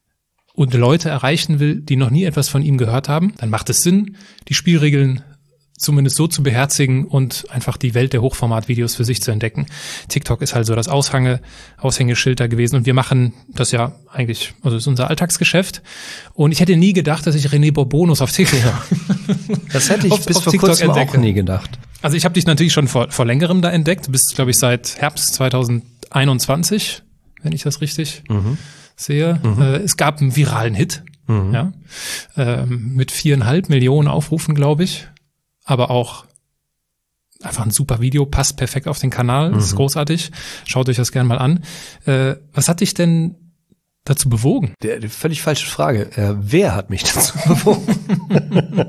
und Leute erreichen will, die noch nie etwas von ihm gehört haben, dann macht es Sinn, die Spielregeln zumindest so zu beherzigen und einfach die Welt der Hochformatvideos für sich zu entdecken. TikTok ist halt so das Aushänge, Aushängeschild da gewesen und wir machen das ja eigentlich, also das ist unser Alltagsgeschäft und ich hätte nie gedacht, dass ich René Bourbonus auf TikTok ja. Das hätte ich auf, bis auf vor TikTok kurzem entdecke. Auch nie gedacht. Also ich habe dich natürlich schon vor, vor längerem da entdeckt, du bist, glaube ich, seit Herbst zwanzig einundzwanzig, wenn ich das richtig mhm. sehe. Mhm. Äh, es gab einen viralen Hit, mhm. ja, ähm, mit viereinhalb Millionen Aufrufen, glaube ich. Aber auch einfach ein super Video, passt perfekt auf den Kanal, mhm. ist großartig. Schaut euch das gerne mal an. Äh, was hat dich denn dazu bewogen? Der, die völlig falsche Frage. Äh, wer hat mich dazu bewogen?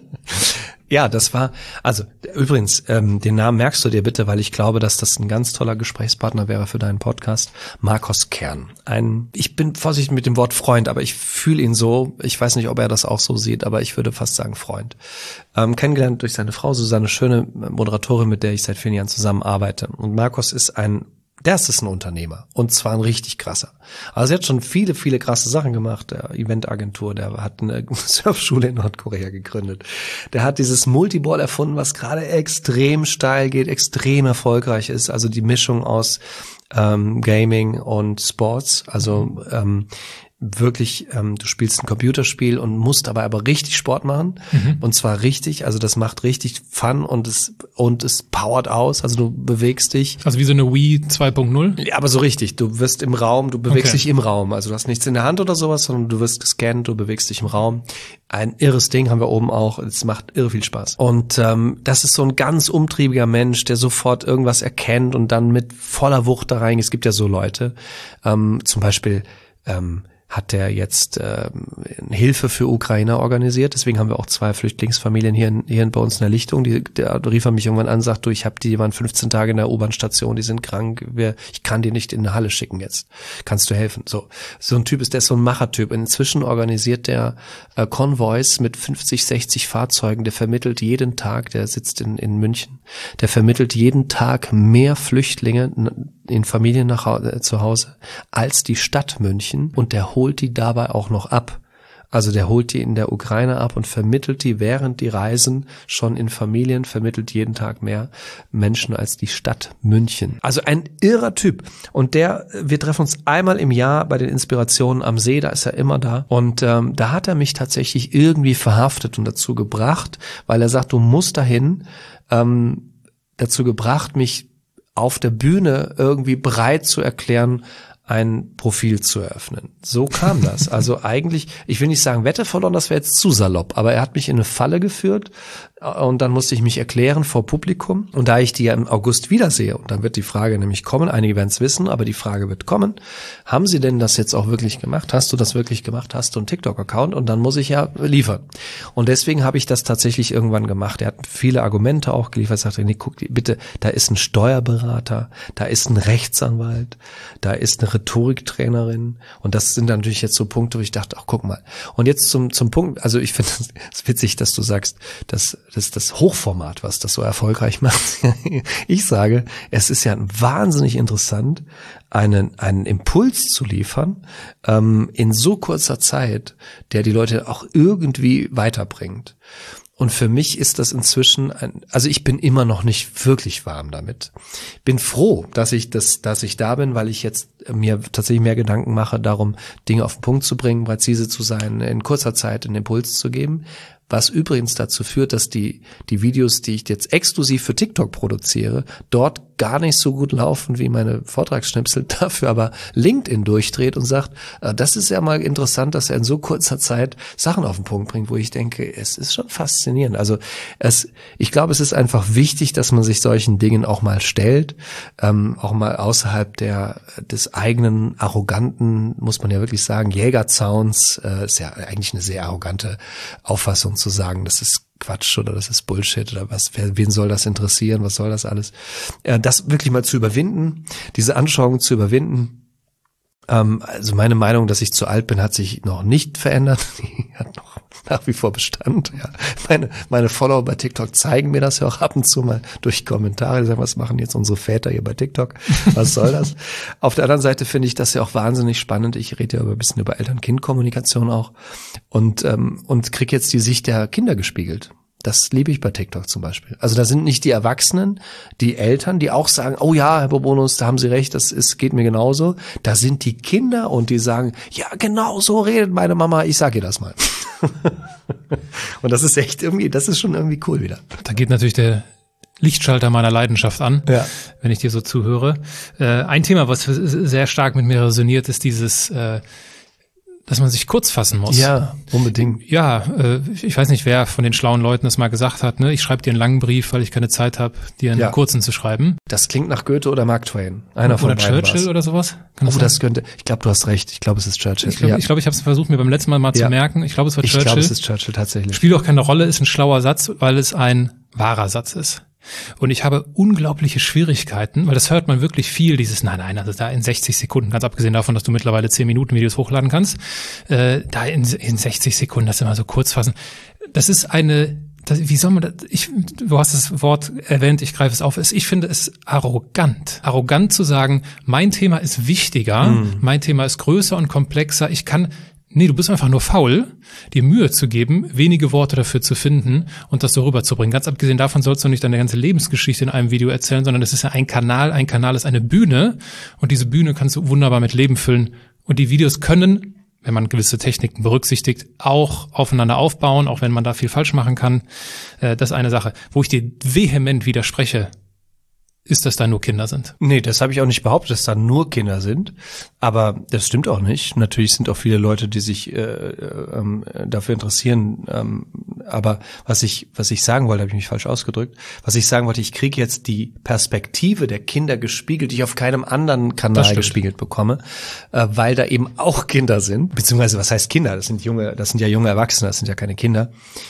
Ja, das war, also übrigens, ähm, den Namen merkst du dir bitte, weil ich glaube, dass das ein ganz toller Gesprächspartner wäre für deinen Podcast. Markus Kern. Ein, ich bin vorsichtig mit dem Wort Freund, aber ich fühle ihn so. Ich weiß nicht, ob er das auch so sieht, aber ich würde fast sagen Freund. Ähm, kennengelernt durch seine Frau Susanne Schöne, Moderatorin, mit der ich seit vielen Jahren zusammenarbeite. Und Markus ist ein Der ist ein Unternehmer und zwar ein richtig krasser. Also er hat schon viele, viele krasse Sachen gemacht. Der Eventagentur, der hat eine Surfschule in Nordkorea gegründet. Der hat dieses Multiball erfunden, was gerade extrem steil geht, extrem erfolgreich ist. Also die Mischung aus ähm, Gaming und Sports. Also ähm, wirklich, ähm, du spielst ein Computerspiel und musst dabei aber richtig Sport machen. Mhm. Und zwar richtig, also das macht richtig Fun und es und es powert aus, also du bewegst dich. Also wie so eine Wii zwei Punkt null? Ja, aber so richtig, du wirst im Raum, du bewegst okay. dich im Raum. Also du hast nichts in der Hand oder sowas, sondern du wirst gescannt, du bewegst dich im Raum. Ein irres Ding haben wir oben auch, es macht irre viel Spaß. Und ähm, das ist so ein ganz umtriebiger Mensch, der sofort irgendwas erkennt und dann mit voller Wucht da rein. Es gibt ja so Leute, ähm, zum Beispiel ähm, hat der jetzt ähm, Hilfe für Ukrainer organisiert. Deswegen haben wir auch zwei Flüchtlingsfamilien hier, in, hier bei uns in der Lichtung. Die, der rief er mich irgendwann an, sagt, du, ich habe die, die waren fünfzehn Tage in der U-Bahn-Station, die sind krank, wir, ich kann die nicht in eine Halle schicken jetzt. Kannst du helfen? So, so ein Typ ist, der ist so ein Machertyp. Inzwischen organisiert der äh, Konvois mit fünfzig, sechzig Fahrzeugen. Der vermittelt jeden Tag, der sitzt in, in München, der vermittelt jeden Tag mehr Flüchtlinge in Familien nach Hause, zu Hause als die Stadt München und der holt die dabei auch noch ab. Also der holt die in der Ukraine ab und vermittelt die, während die reisen, schon in Familien, vermittelt jeden Tag mehr Menschen als die Stadt München. Also ein irrer Typ. Und der, wir treffen uns einmal im Jahr bei den Inspirationen am See, da ist er immer da. Und ähm, da hat er mich tatsächlich irgendwie verhaftet und dazu gebracht, weil er sagt, du musst dahin, ähm, dazu gebracht, mich auf der Bühne irgendwie bereit zu erklären, ein Profil zu eröffnen. So kam das. Also eigentlich, ich will nicht sagen Wette verloren, das wäre jetzt zu salopp, aber er hat mich in eine Falle geführt und dann musste ich mich erklären vor Publikum. Und da ich die ja im August wiedersehe, und dann wird die Frage nämlich kommen, einige werden es wissen, aber die Frage wird kommen, haben Sie denn das jetzt auch wirklich gemacht? Hast du das wirklich gemacht? Hast du einen TikTok-Account? Und dann muss ich ja liefern. Und deswegen habe ich das tatsächlich irgendwann gemacht. Er hat viele Argumente auch geliefert, sagte, nee, guck, bitte, da ist ein Steuerberater, da ist ein Rechtsanwalt, da ist eine Rhetoriktrainerin und das sind dann natürlich jetzt so Punkte, wo ich dachte, ach guck mal. Und jetzt zum zum Punkt, also ich finde es witzig, dass du sagst, dass das das Hochformat, was das so erfolgreich macht. Ich sage, es ist ja wahnsinnig interessant, einen einen Impuls zu liefern ähm, in so kurzer Zeit, der die Leute auch irgendwie weiterbringt. Und für mich ist das inzwischen ein, also ich bin immer noch nicht wirklich warm damit. Bin froh, dass ich das, dass ich da bin, weil ich jetzt mir tatsächlich mehr Gedanken mache, darum Dinge auf den Punkt zu bringen, präzise zu sein, in kurzer Zeit einen Impuls zu geben. Was übrigens dazu führt, dass die die Videos, die ich jetzt exklusiv für TikTok produziere, dort gar nicht so gut laufen wie meine Vortragsschnipsel, dafür aber LinkedIn durchdreht und sagt, das ist ja mal interessant, dass er in so kurzer Zeit Sachen auf den Punkt bringt, wo ich denke, es ist schon faszinierend. Also es, ich glaube, es ist einfach wichtig, dass man sich solchen Dingen auch mal stellt, ähm, auch mal außerhalb der des eigenen arroganten, muss man ja wirklich sagen, Jägerzauns, äh, ist ja eigentlich eine sehr arrogante Auffassung zu sagen, das ist Quatsch oder das ist Bullshit oder was, wer, wen soll das interessieren, was soll das alles? Äh, das wirklich mal zu überwinden, diese Anschauung zu überwinden. Ähm, also meine Meinung, dass ich zu alt bin, hat sich noch nicht verändert. Die hat noch nach wie vor Bestand. Ja. Meine, meine Follower bei TikTok zeigen mir das ja auch ab und zu mal durch Kommentare. Die sagen, was machen jetzt unsere Väter hier bei TikTok? Was soll das? Auf der anderen Seite finde ich das ja auch wahnsinnig spannend. Ich rede ja ein bisschen über Eltern-Kind-Kommunikation auch und ähm, und kriege jetzt die Sicht der Kinder gespiegelt. Das liebe ich bei TikTok zum Beispiel. Also da sind nicht die Erwachsenen, die Eltern, die auch sagen, oh ja, Herr Bobonus, da haben Sie recht, das ist, geht mir genauso. Da sind die Kinder und die sagen, ja, genau so redet meine Mama, ich sag ihr das mal. Und das ist echt irgendwie, das ist schon irgendwie cool wieder. Da geht natürlich der Lichtschalter meiner Leidenschaft an, ja. wenn ich dir so zuhöre. Äh, ein Thema, was sehr stark mit mir resoniert, ist dieses, äh, dass man sich kurz fassen muss. Ja, unbedingt. Ja, äh, ich weiß nicht, wer von den schlauen Leuten das mal gesagt hat, ne? Ich schreibe dir einen langen Brief, weil ich keine Zeit habe, dir einen ja. kurzen zu schreiben. Das klingt nach Goethe oder Mark Twain. Einer oder von beiden Churchill war's. oder sowas. Kann Oh, das, das könnte, ich glaube, du hast recht. Ich glaube, es ist Churchill. Ich glaube, ja. ich, glaub, ich habe es versucht, mir beim letzten Mal mal ja. zu merken. Ich glaube, es war ich Churchill. Ich glaube, es ist Churchill tatsächlich. Spielt auch keine Rolle, ist ein schlauer Satz, weil es ein wahrer Satz ist. Und ich habe unglaubliche Schwierigkeiten, weil das hört man wirklich viel, dieses, nein, nein, also da in sechzig Sekunden, ganz abgesehen davon, dass du mittlerweile zehn Minuten Videos hochladen kannst, äh, da in, in sechzig Sekunden das immer so kurz fassen. Das ist eine, das, wie soll man das, ich, du hast das Wort erwähnt, ich greife es auf, ich finde es arrogant. Arrogant zu sagen, mein Thema ist wichtiger, mm. mein Thema ist größer und komplexer, ich kann Nee, du bist einfach nur faul, dir Mühe zu geben, wenige Worte dafür zu finden und das so rüberzubringen. Ganz abgesehen davon sollst du nicht deine ganze Lebensgeschichte in einem Video erzählen, sondern es ist ja ein Kanal, ein Kanal ist eine Bühne und diese Bühne kannst du wunderbar mit Leben füllen. Und die Videos können, wenn man gewisse Techniken berücksichtigt, auch aufeinander aufbauen, auch wenn man da viel falsch machen kann. Das ist eine Sache. Wo ich dir vehement widerspreche, ist, dass da nur Kinder sind. Nee, das habe ich auch nicht behauptet, dass da nur Kinder sind. Aber das stimmt auch nicht. Natürlich sind auch viele Leute, die sich äh, ähm, dafür interessieren. Ähm, aber was ich was ich sagen wollte, habe ich mich falsch ausgedrückt. Was ich sagen wollte, ich kriege jetzt die Perspektive der Kinder gespiegelt, die ich auf keinem anderen Kanal gespiegelt bekomme, äh, weil da eben auch Kinder sind. Beziehungsweise, was heißt Kinder? Das sind junge, das sind ja junge Erwachsene, das sind ja keine Kinder.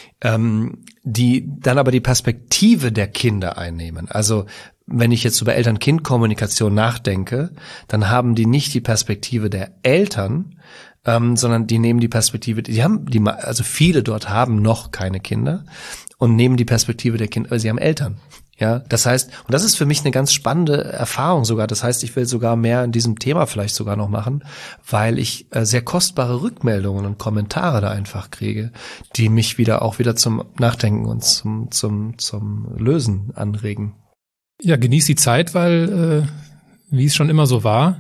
Ähm, die dann aber die Perspektive der Kinder einnehmen. Also wenn ich jetzt über Eltern-Kind-Kommunikation nachdenke, dann haben die nicht die Perspektive der Eltern, ähm, sondern die nehmen die Perspektive, die haben, die, also viele dort haben noch keine Kinder und nehmen die Perspektive der Kinder, weil sie haben Eltern. Ja, das heißt, und das ist für mich eine ganz spannende Erfahrung sogar. Das heißt, ich will sogar mehr in diesem Thema vielleicht sogar noch machen, weil ich äh, sehr kostbare Rückmeldungen und Kommentare da einfach kriege, die mich wieder auch wieder zum Nachdenken und zum zum zum Lösen anregen. Ja, genieß die Zeit, weil, äh, wie es schon immer so war,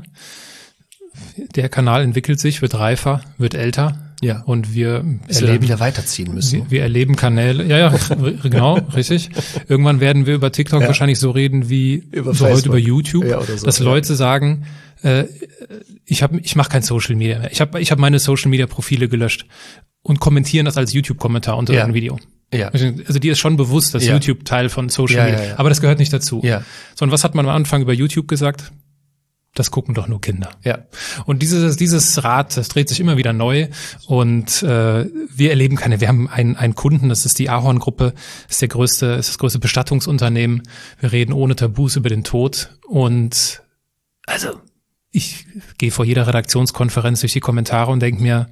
der Kanal entwickelt sich, wird reifer, wird älter. Ja. Und wir Bis erleben, wir wieder weiterziehen müssen. Wir, wir erleben Kanäle, ja, ja, genau, richtig. Irgendwann werden wir über TikTok ja. wahrscheinlich so reden wie über so heute über YouTube, ja, so, dass ja. Leute sagen, äh, ich habe, ich mache kein Social Media mehr. Ich habe, ich habe meine Social Media Profile gelöscht und kommentieren das als YouTube-Kommentar unter ja. ein Video. Ja. Also dir ist schon bewusst, dass ja. YouTube Teil von Social ja, Media, ja, ja. aber das gehört nicht dazu. Ja. Sondern was hat man am Anfang über YouTube gesagt? Das gucken doch nur Kinder. Ja. Und dieses dieses Rad, das dreht sich immer wieder neu und äh, wir erleben keine. Wir haben einen einen Kunden, das ist die Ahorn-Gruppe, ist der größte, ist das größte Bestattungsunternehmen. Wir reden ohne Tabus über den Tod und also ich gehe vor jeder Redaktionskonferenz durch die Kommentare und denke mir,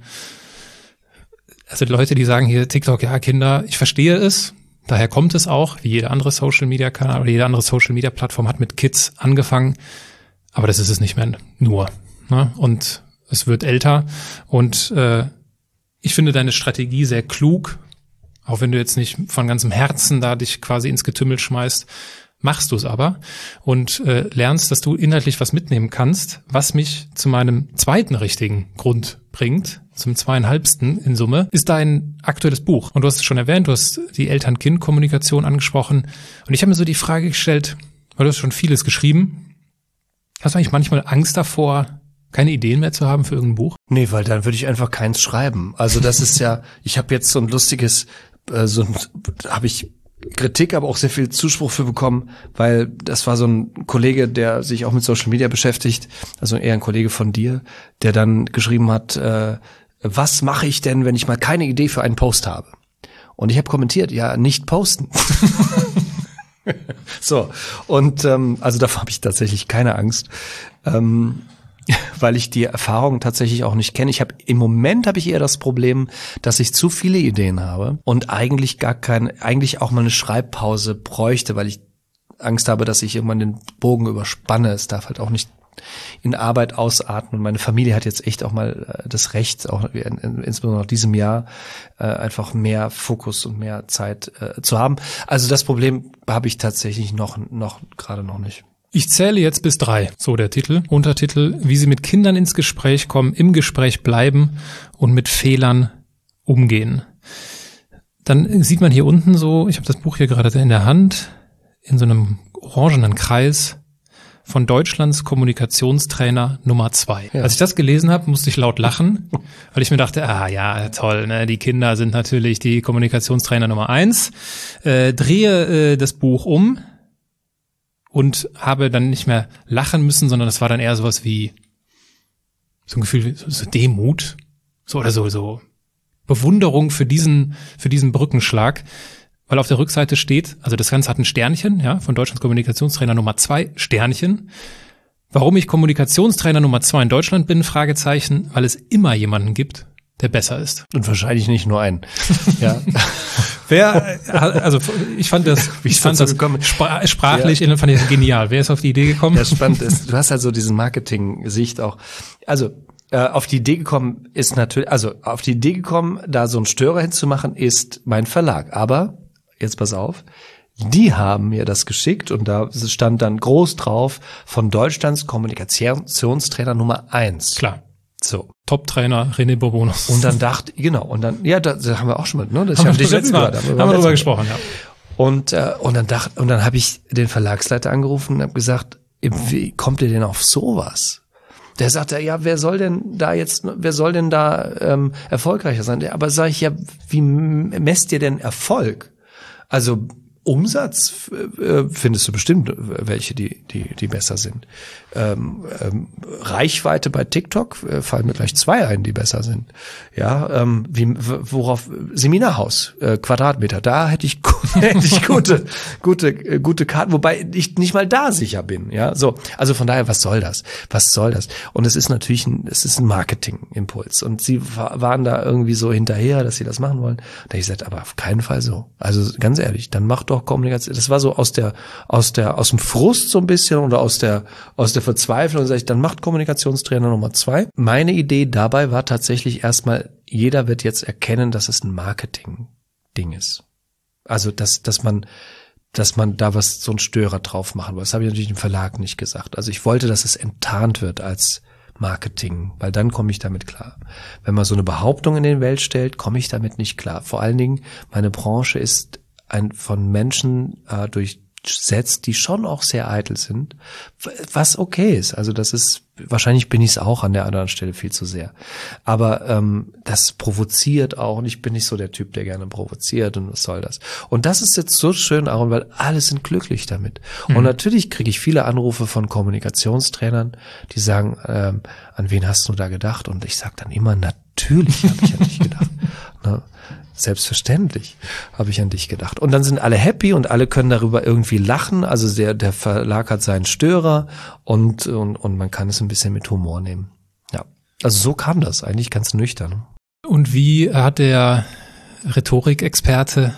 also Leute, die sagen hier TikTok, ja Kinder, ich verstehe es. Daher kommt es auch, wie jeder andere Social-Media-Kanal oder jede andere Social-Media-Plattform hat mit Kids angefangen. Aber das ist es nicht mehr nur. Ne? Und es wird älter. Und äh, ich finde deine Strategie sehr klug. Auch wenn du jetzt nicht von ganzem Herzen da dich quasi ins Getümmel schmeißt, machst du es aber und äh, lernst, dass du inhaltlich was mitnehmen kannst, was mich zu meinem zweiten richtigen Grund bringt, zum zweieinhalbsten in Summe, ist dein aktuelles Buch. Und du hast es schon erwähnt, du hast die Eltern-Kind-Kommunikation angesprochen. Und ich habe mir so die Frage gestellt, weil du hast schon vieles geschrieben, hast du eigentlich manchmal Angst davor, keine Ideen mehr zu haben für irgendein Buch? Nee, weil dann würde ich einfach keins schreiben. Also das ist ja, ich habe jetzt so ein lustiges, äh, so ein, habe ich Kritik, aber auch sehr viel Zuspruch für bekommen, weil das war so ein Kollege, der sich auch mit Social Media beschäftigt, also eher ein Kollege von dir, der dann geschrieben hat, äh, was mache ich denn, wenn ich mal keine Idee für einen Post habe? Und ich habe kommentiert, ja, nicht posten. So, und ähm, also davor habe ich tatsächlich keine Angst, ähm, weil ich die Erfahrung tatsächlich auch nicht kenne. Ich habe im Moment habe ich eher das Problem, dass ich zu viele Ideen habe und eigentlich gar kein, eigentlich auch mal eine Schreibpause bräuchte, weil ich Angst habe, dass ich irgendwann den Bogen überspanne. Es darf halt auch nicht in Arbeit ausarten. Und meine Familie hat jetzt echt auch mal äh, das Recht, auch in, in, insbesondere nach diesem Jahr, äh, einfach mehr Fokus und mehr Zeit äh, zu haben. Also das Problem habe ich tatsächlich noch, noch gerade noch nicht. Ich zähle jetzt bis drei. So der Titel. Untertitel: Wie Sie mit Kindern ins Gespräch kommen, im Gespräch bleiben und mit Fehlern umgehen. Dann sieht man hier unten so, ich habe das Buch hier gerade in der Hand, in so einem orangenen Kreis, von Deutschlands Kommunikationstrainer Nummer zwei. Ja. Als ich das gelesen habe, musste ich laut lachen, weil ich mir dachte, ah ja, toll, ne, die Kinder sind natürlich die Kommunikationstrainer Nummer eins. Äh, drehe äh, das Buch um und habe dann nicht mehr lachen müssen, sondern das war dann eher sowas wie so ein Gefühl, so, so Demut, so oder so, so Bewunderung für diesen, für diesen Brückenschlag. Weil auf der Rückseite steht, also das Ganze hat ein Sternchen, ja, von Deutschlands Kommunikationstrainer Nummer zwei, Sternchen. Warum ich Kommunikationstrainer Nummer zwei in Deutschland bin, Fragezeichen, weil es immer jemanden gibt, der besser ist. Und wahrscheinlich nicht nur einen. Ja. Wer, also ich fand das, Wie ich fand das spra- sprachlich, ja. fand ich das genial. Wer ist auf die Idee gekommen? Ja, spannend ist, du hast halt so diesen Marketing-Sicht auch. Also, äh, auf die Idee gekommen ist natürlich, also auf die Idee gekommen, da so einen Störer hinzumachen, ist mein Verlag. Aber jetzt pass auf, die haben mir das geschickt und da stand dann groß drauf von Deutschlands Kommunikationstrainer Nummer eins. Klar. So. Top-Trainer René Bourbonus. Und dann dachte, genau, und dann, ja, da, da haben wir auch schon mit, ne? Das haben haben wir letztes Mal, haben wir drüber gesprochen, ja. Und, äh, und dann dachte, und dann habe ich den Verlagsleiter angerufen und habe gesagt, wie kommt ihr denn auf sowas? Der sagte, ja, wer soll denn da jetzt, wer soll denn da ähm, erfolgreicher sein? Aber sage ich, ja, wie messt ihr denn Erfolg? Also Umsatz äh, findest du bestimmt welche, die die die besser sind. Ähm, ähm, Reichweite bei TikTok äh, fallen mir gleich zwei ein, die besser sind. Ja, ähm, wie worauf Seminarhaus äh, Quadratmeter, da hätte ich hätte ich gute gute äh, gute Karten, wobei ich nicht mal da sicher bin. Ja, so, also von daher, was soll das? Was soll das? Und es ist natürlich ein es ist ein Marketingimpuls und sie waren da irgendwie so hinterher, dass sie das machen wollen. Da habe ich gesagt, aber auf keinen Fall so. Also ganz ehrlich, dann macht doch Kommunikation. Das war so aus der aus der aus dem Frust so ein bisschen oder aus der aus der Verzweiflung, sage ich, dann macht Kommunikationstrainer Nummer zwei. Meine Idee dabei war tatsächlich erstmal, jeder wird jetzt erkennen, dass es ein Marketing-Ding ist. Also, dass, dass man, dass man da was, so einen Störer drauf machen will. Das habe ich natürlich im Verlag nicht gesagt. Also ich wollte, dass es enttarnt wird als Marketing, weil dann komme ich damit klar. Wenn man so eine Behauptung in die Welt stellt, komme ich damit nicht klar. Vor allen Dingen, meine Branche ist ein von Menschen äh, durch setzt, die schon auch sehr eitel sind, was okay ist. Also das ist, wahrscheinlich bin ich es auch an der anderen Stelle viel zu sehr. Aber ähm, das provoziert auch und ich bin nicht so der Typ, der gerne provoziert und was soll das. Und das ist jetzt so schön, Aaron, weil alle sind glücklich damit. Mhm. Und natürlich kriege ich viele Anrufe von Kommunikationstrainern, die sagen, ähm, an wen hast du da gedacht? Und ich sage dann immer, natürlich habe ich an dich gedacht. Ne? Selbstverständlich habe ich an dich gedacht. Und dann sind alle happy und alle können darüber irgendwie lachen. Also der, der Verlag hat seinen Störer und, und, und man kann es ein bisschen mit Humor nehmen. Ja, also so kam das eigentlich ganz nüchtern. Und wie hat der Rhetorikexperte,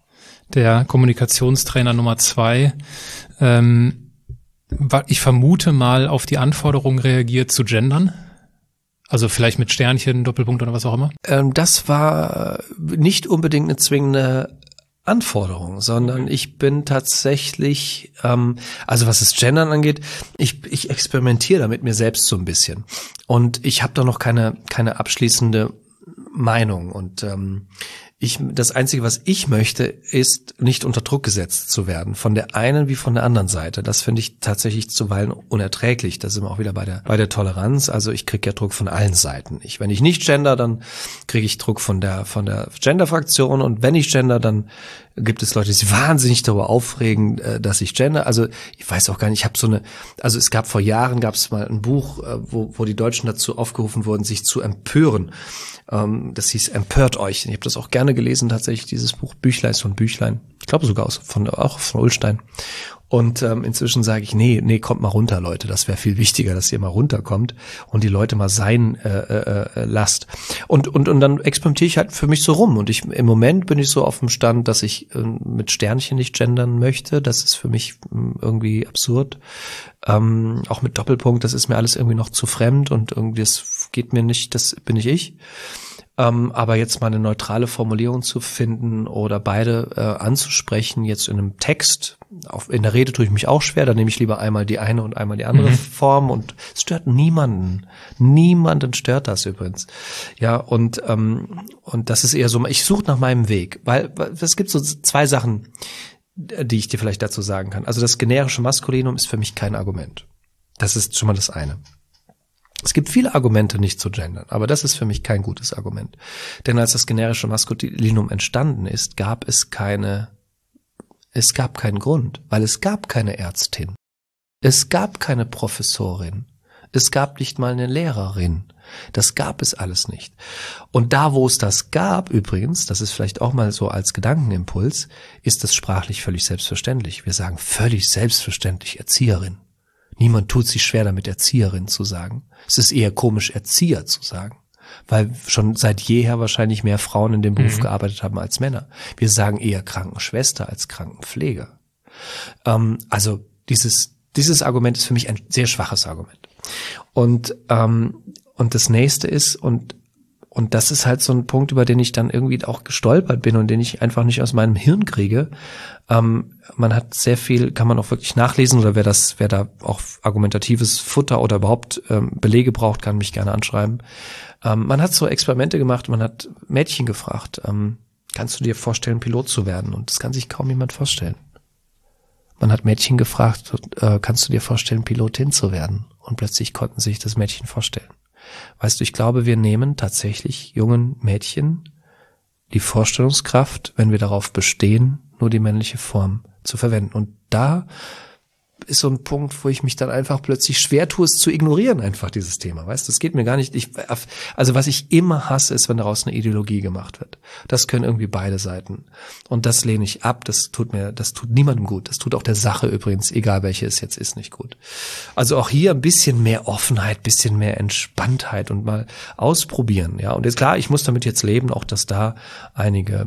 der Kommunikationstrainer Nummer zwei, ähm, ich vermute mal auf die Anforderung reagiert zu gendern? Also vielleicht mit Sternchen, Doppelpunkt oder was auch immer? Ähm, das war nicht unbedingt eine zwingende Anforderung, sondern ich bin tatsächlich, ähm, also was das Gendern angeht, ich, ich experimentiere da mit mir selbst so ein bisschen. Und ich habe da noch keine keine abschließende Meinung. Und ähm, ich, das Einzige, was ich möchte, ist nicht unter Druck gesetzt zu werden, von der einen wie von der anderen Seite. Das finde ich tatsächlich zuweilen unerträglich. Da sind wir auch wieder bei der bei der Toleranz. Also ich kriege ja Druck von allen Seiten. Ich, wenn ich nicht gender, dann kriege ich Druck von der von der Gender-Fraktion. Und wenn ich gender, dann gibt es Leute, die sich wahnsinnig darüber aufregen, dass ich gender. Also ich weiß auch gar nicht, ich habe so eine, also es gab vor Jahren, gab es mal ein Buch, wo, wo die Deutschen dazu aufgerufen wurden, sich zu empören. Das hieß Empört euch. Ich habe das auch gerne gelesen, tatsächlich, dieses Buch, Büchlein ist von Büchlein. Ich glaube sogar aus, von, auch von Ullstein. Und ähm, inzwischen sage ich, nee, nee, kommt mal runter, Leute. Das wäre viel wichtiger, dass ihr mal runterkommt und die Leute mal sein äh, äh, lasst. Und und und dann experimentiere ich halt für mich so rum. Und ich im Moment bin ich so auf dem Stand, dass ich äh, mit Sternchen nicht gendern möchte. Das ist für mich äh, irgendwie absurd. Ähm, auch mit Doppelpunkt, das ist mir alles irgendwie noch zu fremd und irgendwie das geht mir nicht. Das bin nicht ich. Ähm, aber jetzt mal eine neutrale Formulierung zu finden oder beide äh, anzusprechen, jetzt in einem Text, auf, in der Rede tue ich mich auch schwer, da nehme ich lieber einmal die eine und einmal die andere mhm. Form und es stört niemanden. Niemanden stört das übrigens. Ja, und ähm, und das ist eher so, ich suche nach meinem Weg, weil es gibt so zwei Sachen, die ich dir vielleicht dazu sagen kann. Also das generische Maskulinum ist für mich kein Argument. Das ist schon mal das eine. Es gibt viele Argumente, nicht zu gendern, aber das ist für mich kein gutes Argument. Denn als das generische Maskulinum entstanden ist, gab es keine, es gab keinen Grund, weil es gab keine Ärztin. Es gab keine Professorin. Es gab nicht mal eine Lehrerin. Das gab es alles nicht. Und da, wo es das gab, übrigens, das ist vielleicht auch mal so als Gedankenimpuls, ist das sprachlich völlig selbstverständlich. Wir sagen völlig selbstverständlich Erzieherin. Niemand tut sich schwer damit, Erzieherin zu sagen. Es ist eher komisch, Erzieher zu sagen, weil schon seit jeher wahrscheinlich mehr Frauen in dem Beruf mhm. gearbeitet haben als Männer. Wir sagen eher Krankenschwester als Krankenpfleger. Ähm, also dieses dieses Argument ist für mich ein sehr schwaches Argument. Und ähm, und das nächste ist, und und das ist halt so ein Punkt, über den ich dann irgendwie auch gestolpert bin und den ich einfach nicht aus meinem Hirn kriege. Ähm, man hat sehr viel, kann man auch wirklich nachlesen, oder wer das, wer da auch argumentatives Futter oder überhaupt ähm, Belege braucht, kann mich gerne anschreiben. Ähm, man hat so Experimente gemacht, man hat Mädchen gefragt, ähm, kannst du dir vorstellen, Pilot zu werden? Und das kann sich kaum jemand vorstellen. Man hat Mädchen gefragt, äh, kannst du dir vorstellen, Pilotin zu werden? Und plötzlich konnten sich das Mädchen vorstellen. Weißt du, ich glaube, wir nehmen tatsächlich jungen Mädchen die Vorstellungskraft, wenn wir darauf bestehen, nur die männliche Form zu verwenden. Und da ist so ein Punkt, wo ich mich dann einfach plötzlich schwer tue, es zu ignorieren, einfach dieses Thema. Weißt du, das geht mir gar nicht. Ich, also was ich immer hasse, ist, wenn daraus eine Ideologie gemacht wird. Das können irgendwie beide Seiten. Und das lehne ich ab. Das tut mir, das tut niemandem gut. Das tut auch der Sache übrigens, egal welche es jetzt ist, nicht gut. Also auch hier ein bisschen mehr Offenheit, bisschen mehr Entspanntheit und mal ausprobieren. Ja, und jetzt klar, ich muss damit jetzt leben, auch dass da einige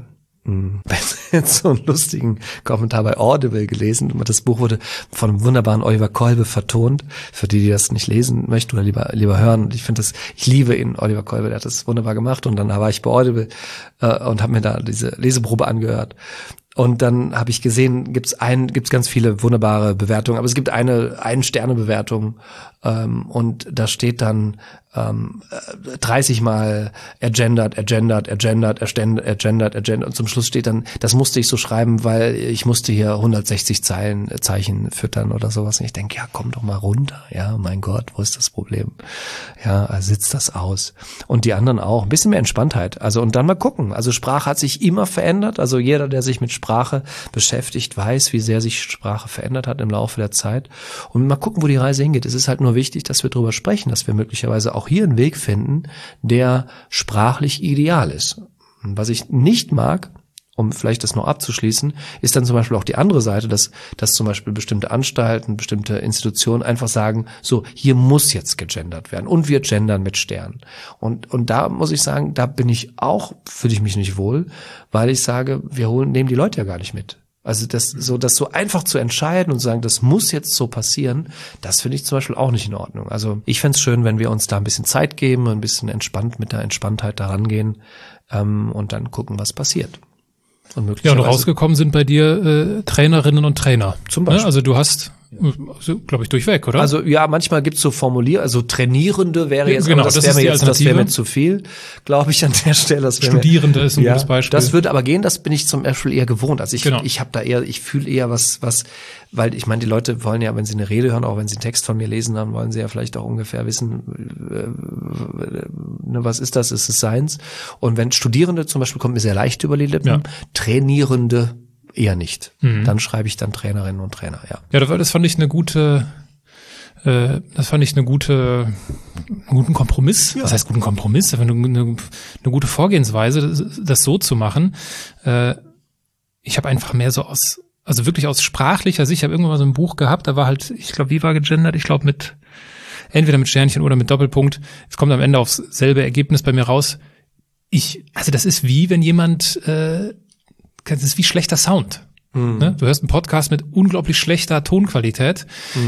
jetzt so einen lustigen Kommentar bei Audible gelesen. Das Buch wurde von einem wunderbaren Oliver Kolbe vertont. Für die, die das nicht lesen möchten oder lieber lieber hören. Und ich finde das, ich liebe ihn, Oliver Kolbe, der hat das wunderbar gemacht. Und dann war ich bei Audible äh, und habe mir da diese Leseprobe angehört. Und dann habe ich gesehen, gibt's ein, gibt's ganz viele wunderbare Bewertungen, aber es gibt eine Ein-Sterne-Bewertung ähm, und da steht dann ähm, dreißig Mal ergendert, ergendert, ergendert, ergendert, ergendert, ergendert und zum Schluss steht dann, das musste ich so schreiben, weil ich musste hier hundertsechzig Zeilen, äh, Zeichen füttern oder sowas. Und ich denke, ja, komm doch mal runter, ja, mein Gott, wo ist das Problem? Ja, sitzt das aus. Und die anderen auch, ein bisschen mehr Entspanntheit. Also und dann mal gucken. Also Sprache hat sich immer verändert. Also jeder, der sich mit Sprache beschäftigt, weiß, wie sehr sich Sprache verändert hat im Laufe der Zeit. Und mal gucken, wo die Reise hingeht. Es ist halt nur wichtig, dass wir drüber sprechen, dass wir möglicherweise auch hier einen Weg finden, der sprachlich ideal ist. Und was ich nicht mag, um vielleicht das noch abzuschließen, ist dann zum Beispiel auch die andere Seite, dass, dass zum Beispiel bestimmte Anstalten, bestimmte Institutionen einfach sagen, so, hier muss jetzt gegendert werden und wir gendern mit Sternen. Und, und da muss ich sagen, da bin ich auch, fühle ich mich nicht wohl, weil ich sage, wir holen, nehmen die Leute ja gar nicht mit. Also das so, das so einfach zu entscheiden und sagen, das muss jetzt so passieren, das finde ich zum Beispiel auch nicht in Ordnung. Also ich fände es schön, wenn wir uns da ein bisschen Zeit geben, ein bisschen entspannt mit der Entspanntheit da rangehen ähm, und dann gucken, was passiert. Und ja, und rausgekommen sind bei dir äh, Trainerinnen und Trainer. Zum Beispiel. Also du hast, also, glaube ich, durchweg, oder? Also ja, manchmal gibt's so Formulier, also Trainierende wäre jetzt, genau, das, das wäre mir jetzt, das wäre mir Alternative. zu viel, glaube ich an der Stelle. Das Studierende mir, ist ein ja, gutes Beispiel. Das würde aber gehen, das bin ich zum Beispiel eher gewohnt. Also ich, genau. ich habe da eher, ich fühle eher was, was, weil ich meine, die Leute wollen ja, wenn sie eine Rede hören, auch wenn sie einen Text von mir lesen, dann wollen sie ja vielleicht auch ungefähr wissen, äh, ne, was ist das, ist es Seins? Und wenn Studierende zum Beispiel, kommt mir sehr leicht über die Lippen, ja. Trainierende eher nicht. Mhm. Dann schreibe ich dann Trainerinnen und Trainer, ja. Ja, das fand ich eine gute, äh, das fand ich eine gute, einen guten Kompromiss. Ja. Was heißt guten Kompromiss? Eine, eine, eine gute Vorgehensweise, das, das so zu machen. Äh, ich habe einfach mehr so aus, also wirklich aus sprachlicher Sicht, ich habe irgendwann mal so ein Buch gehabt, da war halt, ich glaube, wie war gegendert? Ich glaube mit, entweder mit Sternchen oder mit Doppelpunkt. Es kommt am Ende aufs selbe Ergebnis bei mir raus. Ich, also das ist wie, wenn jemand, äh, das ist wie schlechter Sound. Mhm. Ne? Du hörst einen Podcast mit unglaublich schlechter Tonqualität.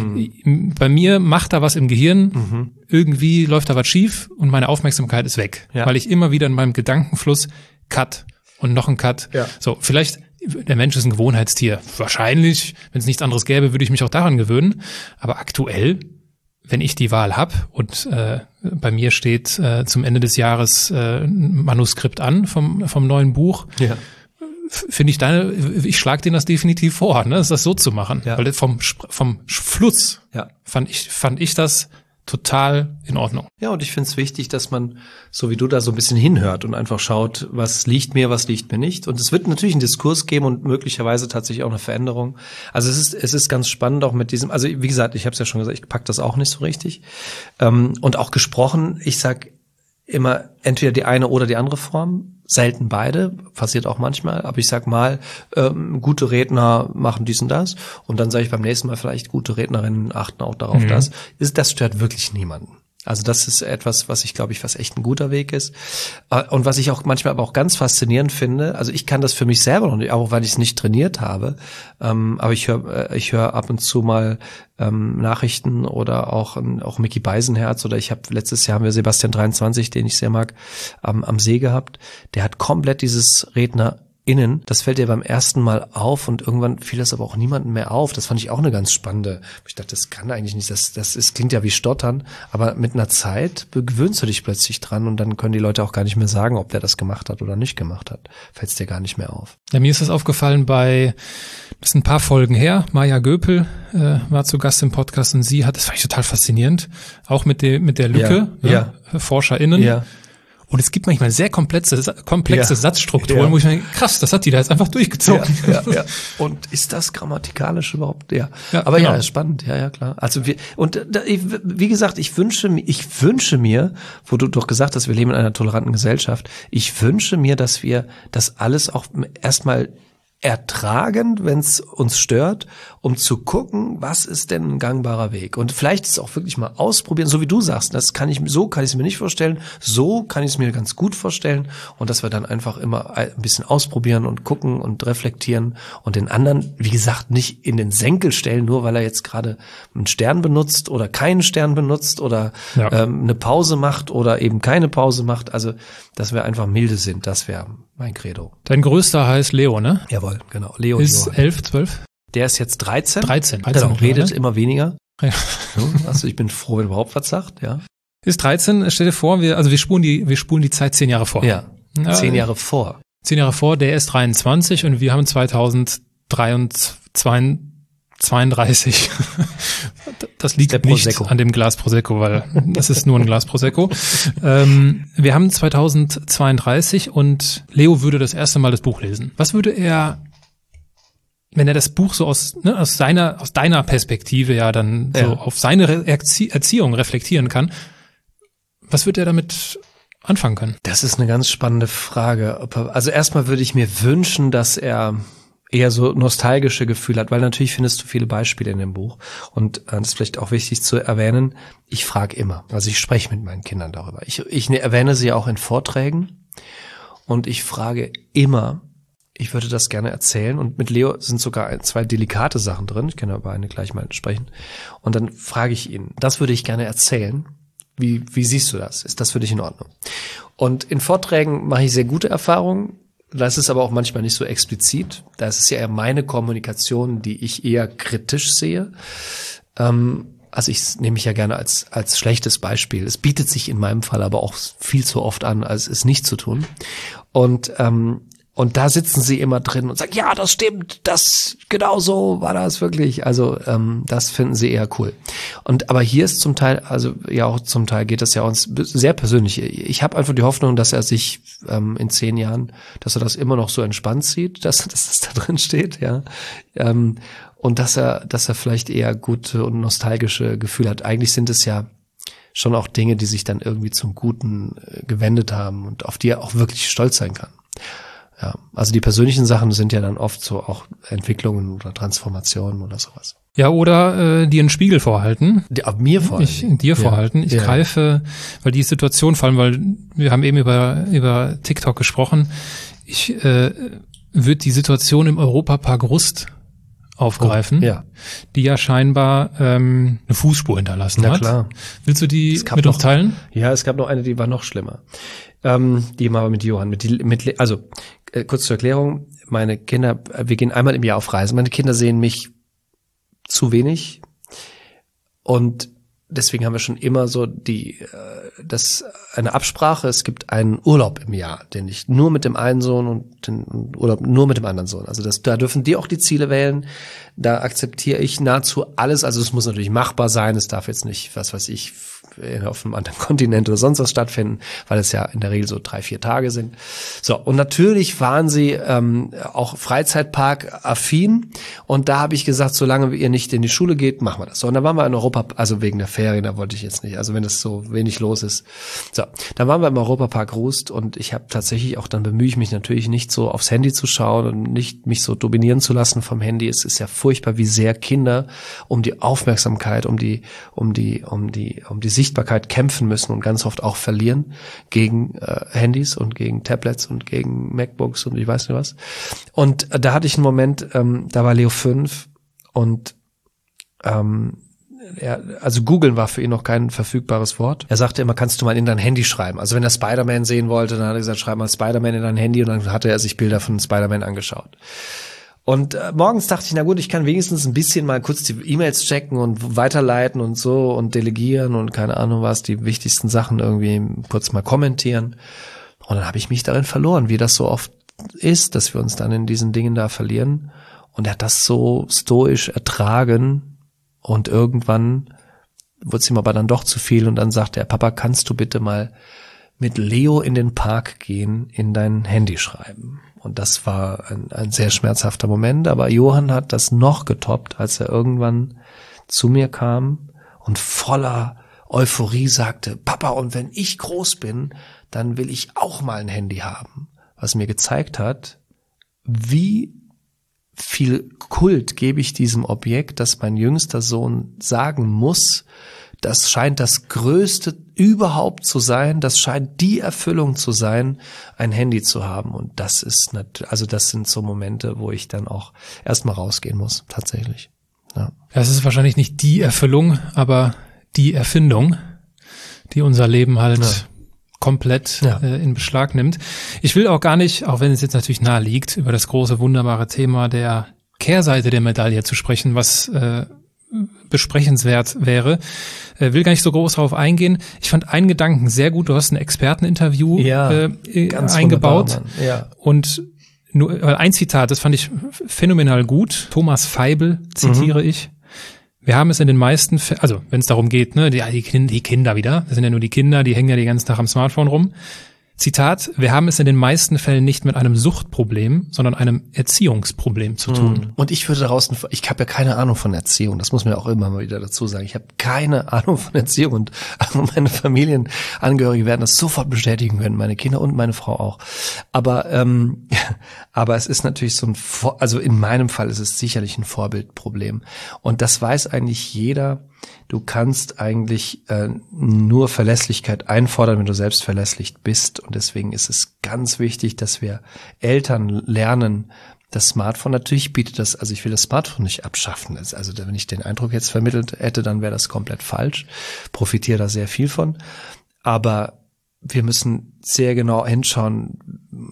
Mhm. Bei mir macht da was im Gehirn, mhm. irgendwie läuft da was schief und meine Aufmerksamkeit ist weg, ja. weil ich immer wieder in meinem Gedankenfluss Cut und noch ein Cut. Ja. So, vielleicht, der Mensch ist ein Gewohnheitstier. Wahrscheinlich, wenn es nichts anderes gäbe, würde ich mich auch daran gewöhnen. Aber aktuell, wenn ich die Wahl habe und äh, bei mir steht äh, zum Ende des Jahres äh, ein Manuskript an vom vom neuen Buch, ja. finde ich deine, ich schlage denen das definitiv vor, ne, das so zu machen, ja. weil vom vom Fluss ja. fand ich fand ich das total in Ordnung. Ja, und ich finde es wichtig, dass man, so wie du da so ein bisschen hinhört und einfach schaut, was liegt mir, was liegt mir nicht. Und es wird natürlich einen Diskurs geben und möglicherweise tatsächlich auch eine Veränderung. Also es ist es ist ganz spannend auch mit diesem, also wie gesagt, ich habe es ja schon gesagt, ich pack das auch nicht so richtig. Ähm, und auch gesprochen, ich sag immer entweder die eine oder die andere Form. Selten beide, passiert auch manchmal, aber ich sag mal, ähm, gute Redner machen dies und das und dann sage ich beim nächsten Mal vielleicht, gute Rednerinnen achten auch darauf, mhm. dass ist, das stört wirklich niemanden. Also das ist etwas, was ich glaube ich, was echt ein guter Weg ist und was ich auch manchmal aber auch ganz faszinierend finde. Also ich kann das für mich selber noch nicht, auch weil ich es nicht trainiert habe, ähm, aber ich höre ich höre ab und zu mal ähm, Nachrichten oder auch auch Micky Beisenherz oder ich habe letztes Jahr haben wir Sebastian dreiundzwanzig, den ich sehr mag, am, am See gehabt. Der hat komplett dieses Redner innen, das fällt dir beim ersten Mal auf und irgendwann fiel das aber auch niemandem mehr auf. Das fand ich auch eine ganz spannende. Ich dachte, das kann eigentlich nicht, das das ist, klingt ja wie Stottern, aber mit einer Zeit gewöhnst du dich plötzlich dran und dann können die Leute auch gar nicht mehr sagen, ob der das gemacht hat oder nicht gemacht hat. Fällt es dir gar nicht mehr auf. Ja, mir ist das aufgefallen bei, das sind ein paar Folgen her, Maja Göpel äh, war zu Gast im Podcast und sie hat, das fand ich total faszinierend, auch mit der mit der Lücke, ja, ne, ja. ForscherInnen. Ja. Und es gibt manchmal sehr komplexe, komplexe ja. Satzstrukturen, ja. wo ich mir denke, krass, das hat die da jetzt einfach durchgezogen. Ja, ja, ja. Und ist das grammatikalisch überhaupt? Ja. ja Aber genau. ja, ist spannend. Ja, ja, klar. Also wir, und da, wie gesagt, ich wünsche mir, ich wünsche mir, wo du doch gesagt hast, wir leben in einer toleranten Gesellschaft. Ich wünsche mir, dass wir das alles auch erstmal ertragen, wenn es uns stört, um zu gucken, was ist denn ein gangbarer Weg? Und vielleicht ist es auch wirklich mal ausprobieren, so wie du sagst, das kann ich, so kann ich es mir nicht vorstellen, so kann ich es mir ganz gut vorstellen und dass wir dann einfach immer ein bisschen ausprobieren und gucken und reflektieren und den anderen, wie gesagt, nicht in den Senkel stellen, nur weil er jetzt gerade einen Stern benutzt oder keinen Stern benutzt oder ja. ähm, eine Pause macht oder eben keine Pause macht, also dass wir einfach milde sind, das wäre mein Credo. Dein größter heißt Leo, ne? Jawohl, genau. Leo ist elf, zwölf? Der ist jetzt dreizehn. dreizehn. dreizehn genau, redet ne? immer weniger. Ja. Also ich bin froh, wenn überhaupt was sagt, ja. Ist dreizehn, stell dir vor, wir, also wir spulen die, wir spulen die Zeit zehn Jahre vor. Ja, ja zehn Jahre vor. Zehn Jahre vor, der ist dreiundzwanzig und wir haben zweitausendzweiunddreißig. Das liegt der nicht an dem Glas Prosecco, weil das ist nur ein Glas Prosecco. Ähm, wir haben zweitausendzweiunddreißig und Leo würde das erste Mal das Buch lesen. Was würde er, wenn er das Buch so aus, ne, aus seiner, aus deiner Perspektive ja dann so ja. auf seine Erzie- Erziehung reflektieren kann, was würde er damit anfangen können? Das ist eine ganz spannende Frage. Also erstmal würde ich mir wünschen, dass er eher so nostalgische Gefühle hat, weil natürlich findest du viele Beispiele in dem Buch und äh, das ist vielleicht auch wichtig zu erwähnen, ich frage immer, also ich spreche mit meinen Kindern darüber. Ich, ich erwähne sie auch in Vorträgen und ich frage immer, ich würde das gerne erzählen und mit Leo sind sogar ein, zwei delikate Sachen drin, ich kann über eine gleich mal sprechen und dann frage ich ihn, das würde ich gerne erzählen, wie, wie siehst du das? Ist das für dich in Ordnung? Und in Vorträgen mache ich sehr gute Erfahrungen. Das ist aber auch manchmal nicht so explizit. Das ist ja eher meine Kommunikation, die ich eher kritisch sehe. Ähm, also ich nehme mich ja gerne als als schlechtes Beispiel. Es bietet sich in meinem Fall aber auch viel zu oft an, als es nicht zu tun. Und ähm, und da sitzen sie immer drin und sagen, ja, das stimmt, das genau so war das wirklich. Also ähm, das finden sie eher cool. Und aber hier ist zum Teil, also ja auch zum Teil geht das ja uns sehr persönlich. Ich habe einfach die Hoffnung, dass er sich ähm, in zehn Jahren, dass er das immer noch so entspannt sieht, dass, dass das da drin steht, ja. Ähm, und dass er, dass er vielleicht eher gute und nostalgische Gefühle hat. Eigentlich sind es ja schon auch Dinge, die sich dann irgendwie zum Guten äh, gewendet haben und auf die er auch wirklich stolz sein kann. Ja, also die persönlichen Sachen sind ja dann oft so auch Entwicklungen oder Transformationen oder sowas. Ja, oder äh, dir einen Spiegel vorhalten. Die, ab mir vorhalten. Ich, dir vorhalten. Ich ja. greife, weil die Situation, vor allem, weil wir haben eben über über TikTok gesprochen, ich äh, würde die Situation im Europapark Rust aufgreifen, oh, ja. die ja scheinbar ähm, eine Fußspur hinterlassen Na hat. Klar. Willst du die mit noch, uns teilen? Ja, es gab noch eine, die war noch schlimmer. Ähm, die mal mit Johann, mit, mit also äh, kurz zur Erklärung, meine Kinder, wir gehen einmal im Jahr auf Reisen. Meine Kinder sehen mich zu wenig und deswegen haben wir schon immer so die, das eine Absprache. Es gibt einen Urlaub im Jahr, den ich nur mit dem einen Sohn und den Urlaub nur mit dem anderen Sohn. Also das, da dürfen die auch die Ziele wählen. Da akzeptiere ich nahezu alles. Also es muss natürlich machbar sein. Es darf jetzt nicht, was weiß ich, auf einem anderen Kontinent oder sonst was stattfinden, weil es ja in der Regel so drei, vier Tage sind. So, und natürlich waren sie ähm, auch Freizeitpark-affin. Und da habe ich gesagt, solange ihr nicht in die Schule geht, machen wir das. So, und dann waren wir in Europa, also wegen der Ferien, da wollte ich jetzt nicht, also wenn es so wenig los ist. So, dann waren wir im Europapark Rust und ich habe tatsächlich auch, dann bemühe ich mich natürlich nicht so aufs Handy zu schauen und nicht mich so dominieren zu lassen vom Handy. Es ist ja furchtbar, wie sehr Kinder um die Aufmerksamkeit, um die, um die, um die, um die Sichtbarkeit kämpfen müssen und ganz oft auch verlieren gegen äh, Handys und gegen Tablets und gegen MacBooks und ich weiß nicht was. Und äh, da hatte ich einen Moment, ähm, da war Leo fünf und ähm, er, also googeln war für ihn noch kein verfügbares Wort. Er sagte immer, kannst du mal in dein Handy schreiben. Also wenn er Spider-Man sehen wollte, dann hat er gesagt, schreib mal Spider-Man in dein Handy und dann hatte er sich Bilder von Spider-Man angeschaut. Und äh, morgens dachte ich, na gut, ich kann wenigstens ein bisschen mal kurz die E-Mails checken und weiterleiten und so und delegieren und keine Ahnung was, die wichtigsten Sachen irgendwie kurz mal kommentieren. Und dann habe ich mich darin verloren, wie das so oft ist, dass wir uns dann in diesen Dingen da verlieren. Und er hat das so stoisch ertragen und irgendwann wurde es ihm aber dann doch zu viel und dann sagte er, Papa, kannst du bitte mal mit Leo in den Park gehen, in dein Handy schreiben. Und das war ein, ein sehr schmerzhafter Moment, aber Johann hat das noch getoppt, als er irgendwann zu mir kam und voller Euphorie sagte, Papa, und wenn ich groß bin, dann will ich auch mal ein Handy haben. Was mir gezeigt hat, wie viel Kult gebe ich diesem Objekt, dass mein jüngster Sohn sagen muss, das scheint das Größte überhaupt zu sein, das scheint die Erfüllung zu sein, ein Handy zu haben. Und das ist natürlich, also das sind so Momente, wo ich dann auch erstmal rausgehen muss, tatsächlich. Ja. Ja, es ist wahrscheinlich nicht die Erfüllung, aber die Erfindung, die unser Leben halt ja. komplett ja. äh, in Beschlag nimmt. Ich will auch gar nicht, auch wenn es jetzt natürlich nahe liegt, über das große, wunderbare Thema der Kehrseite der Medaille zu sprechen, was äh, besprechenswert wäre. Äh, will gar nicht so groß darauf eingehen. Ich fand einen Gedanken sehr gut. Du hast ein Experteninterview ja, äh, ganz eingebaut. Ja. Und nur ein Zitat, das fand ich phänomenal gut. Thomas Feibel zitiere mhm. ich. Wir haben es in den meisten Fällen, also wenn es darum geht, ne, die, die, Kinder, die Kinder wieder, das sind ja nur die Kinder, die hängen ja den ganzen Tag am Smartphone rum. Zitat, wir haben es in den meisten Fällen nicht mit einem Suchtproblem, sondern einem Erziehungsproblem zu tun. Und ich würde daraus, ich habe ja keine Ahnung von Erziehung, das muss man ja auch immer mal wieder dazu sagen. Ich habe keine Ahnung von Erziehung und meine Familienangehörige werden das sofort bestätigen können, meine Kinder und meine Frau auch. Aber ähm, aber es ist natürlich so ein, Vor- also in meinem Fall ist es sicherlich ein Vorbildproblem. Und das weiß eigentlich jeder. Du kannst eigentlich äh, nur Verlässlichkeit einfordern, wenn du selbst verlässlich bist. Und deswegen ist es ganz wichtig, dass wir Eltern lernen, das Smartphone, natürlich bietet das, also ich will das Smartphone nicht abschaffen. Also wenn ich den Eindruck jetzt vermittelt hätte, dann wäre das komplett falsch. Profitiere da sehr viel von. Aber wir müssen sehr genau hinschauen,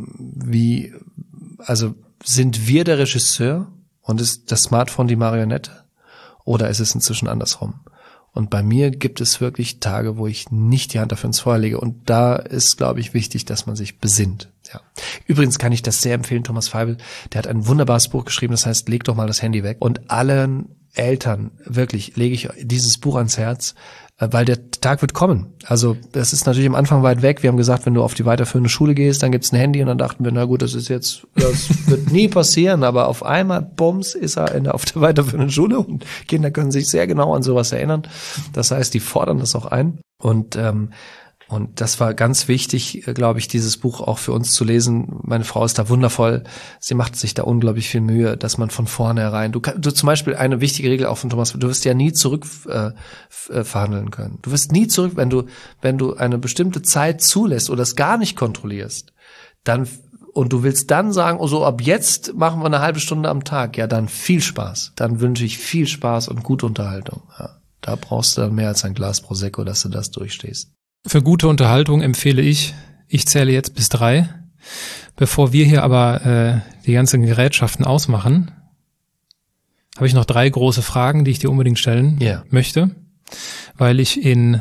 wie, also sind wir der Regisseur und ist das Smartphone die Marionette? Oder ist es inzwischen andersrum? Und bei mir gibt es wirklich Tage, wo ich nicht die Hand dafür ins Feuer lege. Und da ist, glaube ich, wichtig, dass man sich besinnt. Ja. Übrigens kann ich das sehr empfehlen, Thomas Feibel. Der hat ein wunderbares Buch geschrieben, das heißt, leg doch mal das Handy weg. Und allen Eltern, wirklich, lege ich dieses Buch ans Herz, weil der Tag wird kommen. Also das ist natürlich am Anfang weit weg. Wir haben gesagt, wenn du auf die weiterführende Schule gehst, dann gibt's ein Handy. Und dann dachten wir, na gut, das ist jetzt, das wird nie passieren. Aber auf einmal, bums, ist er in der, auf der weiterführenden Schule. Und Kinder können sich sehr genau an sowas erinnern. Das heißt, die fordern das auch ein. Und ähm, Und das war ganz wichtig, glaube ich, dieses Buch auch für uns zu lesen. Meine Frau ist da wundervoll. Sie macht sich da unglaublich viel Mühe, dass man von vornherein, du kannst, du zum Beispiel eine wichtige Regel auch von Thomas, du wirst ja nie zurück äh, verhandeln können. Du wirst nie zurück, wenn du, wenn du eine bestimmte Zeit zulässt oder es gar nicht kontrollierst, dann, und du willst dann sagen, oh so, ab jetzt machen wir eine halbe Stunde am Tag. Ja, dann viel Spaß. Dann wünsche ich viel Spaß und gute Unterhaltung. Ja, da brauchst du dann mehr als ein Glas Prosecco, dass du das durchstehst. Für gute Unterhaltung empfehle ich, ich zähle jetzt bis drei. Bevor wir hier aber äh, die ganzen Gerätschaften ausmachen, habe ich noch drei große Fragen, die ich dir unbedingt stellen yeah. möchte, weil ich in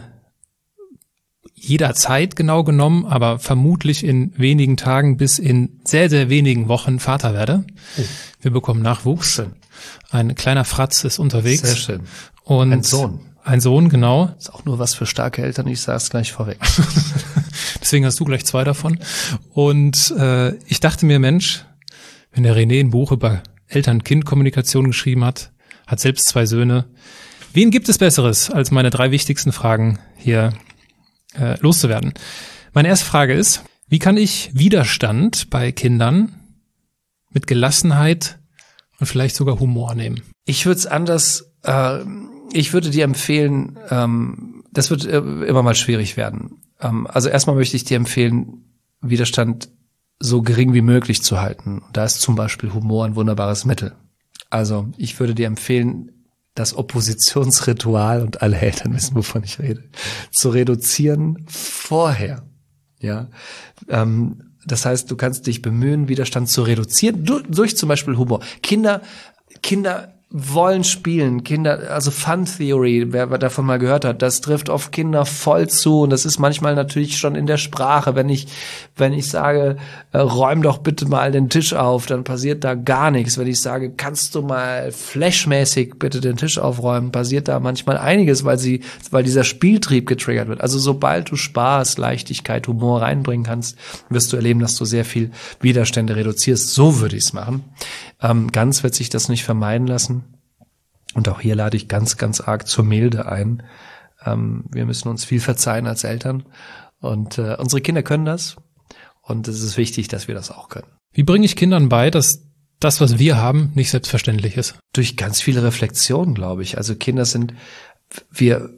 jeder Zeit genau genommen, aber vermutlich in wenigen Tagen bis in sehr, sehr wenigen Wochen Vater werde. Oh. Wir bekommen Nachwuchs. Schön. Ein kleiner Fratz ist unterwegs. Sehr schön. Und ein Sohn. Ein Sohn, genau. Ist auch nur was für starke Eltern, ich sage es gleich vorweg. Deswegen hast du gleich zwei davon. Und äh, ich dachte mir, Mensch, wenn der René ein Buch über Eltern-Kind-Kommunikation geschrieben hat, hat selbst zwei Söhne, wen gibt es Besseres, als meine drei wichtigsten Fragen hier äh, loszuwerden? Meine erste Frage ist, wie kann ich Widerstand bei Kindern mit Gelassenheit und vielleicht sogar Humor nehmen? Ich würde es anders... Äh, Ich würde dir empfehlen, ähm, das wird äh, immer mal schwierig werden. Ähm, also erstmal möchte ich dir empfehlen, Widerstand so gering wie möglich zu halten. Da ist zum Beispiel Humor ein wunderbares Mittel. Also ich würde dir empfehlen, das Oppositionsritual, und alle Eltern wissen, wovon ich rede, zu reduzieren vorher. Ja, ähm, das heißt, du kannst dich bemühen, Widerstand zu reduzieren durch, durch zum Beispiel Humor. Kinder, Kinder wollen spielen, Kinder, also Fun Theory, wer davon mal gehört hat, das trifft auf Kinder voll zu, und das ist manchmal natürlich schon in der Sprache, wenn ich, wenn ich sage, äh, räum doch bitte mal den Tisch auf, dann passiert da gar nichts. Wenn ich sage, kannst du mal flashmäßig bitte den Tisch aufräumen, passiert da manchmal einiges, weil sie, weil dieser Spieltrieb getriggert wird. Also sobald du Spaß, Leichtigkeit, Humor reinbringen kannst, wirst du erleben, dass du sehr viel Widerstände reduzierst. So würde ich es machen. Ähm, ganz wird sich das nicht vermeiden lassen. Und auch hier lade ich ganz, ganz arg zur Milde ein. Ähm, wir müssen uns viel verzeihen als Eltern. Und äh, unsere Kinder können das. Und es ist wichtig, dass wir das auch können. Wie bringe ich Kindern bei, dass das, was wir haben, nicht selbstverständlich ist? Durch ganz viele Reflexionen, glaube ich. Also Kinder sind, wir,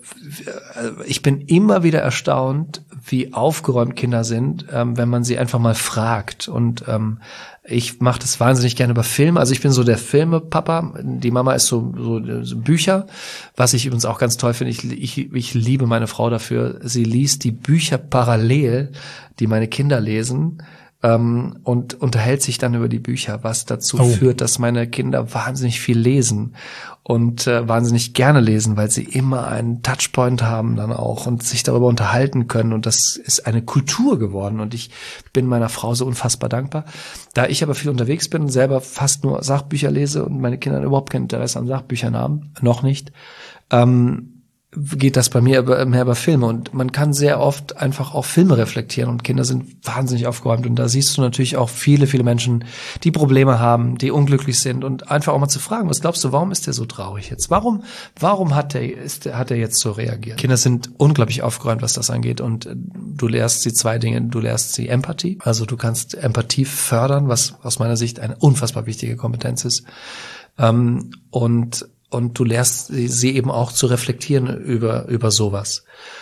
ich bin immer wieder erstaunt, wie aufgeräumt Kinder sind, ähm, wenn man sie einfach mal fragt. Und ähm, ich mache das wahnsinnig gerne über Filme. Also ich bin so der Filmepapa. Die Mama ist so, so, so Bücher, was ich übrigens auch ganz toll finde. Ich, ich, ich liebe meine Frau dafür. Sie liest die Bücher parallel, die meine Kinder lesen, ähm, und unterhält sich dann über die Bücher, was dazu oh. führt, dass meine Kinder wahnsinnig viel lesen und äh, wahnsinnig gerne lesen, weil sie immer einen Touchpoint haben dann auch und sich darüber unterhalten können, und das ist eine Kultur geworden, und ich bin meiner Frau so unfassbar dankbar. Da ich aber viel unterwegs bin und selber fast nur Sachbücher lese und meine Kinder überhaupt kein Interesse an Sachbüchern haben, noch nicht, ähm, geht das bei mir mehr über Filme, und man kann sehr oft einfach auch Filme reflektieren, und Kinder sind wahnsinnig aufgeräumt, und da siehst du natürlich auch viele, viele Menschen, die Probleme haben, die unglücklich sind, und einfach auch mal zu fragen, was glaubst du, warum ist der so traurig jetzt? Warum, warum hat der, ist der, hat er jetzt so reagiert? Kinder sind unglaublich aufgeräumt, was das angeht, und du lehrst sie zwei Dinge, du lehrst sie Empathie, also du kannst Empathie fördern, was aus meiner Sicht eine unfassbar wichtige Kompetenz ist, ähm, und Und du lehrst sie eben auch zu reflektieren über, über sowas.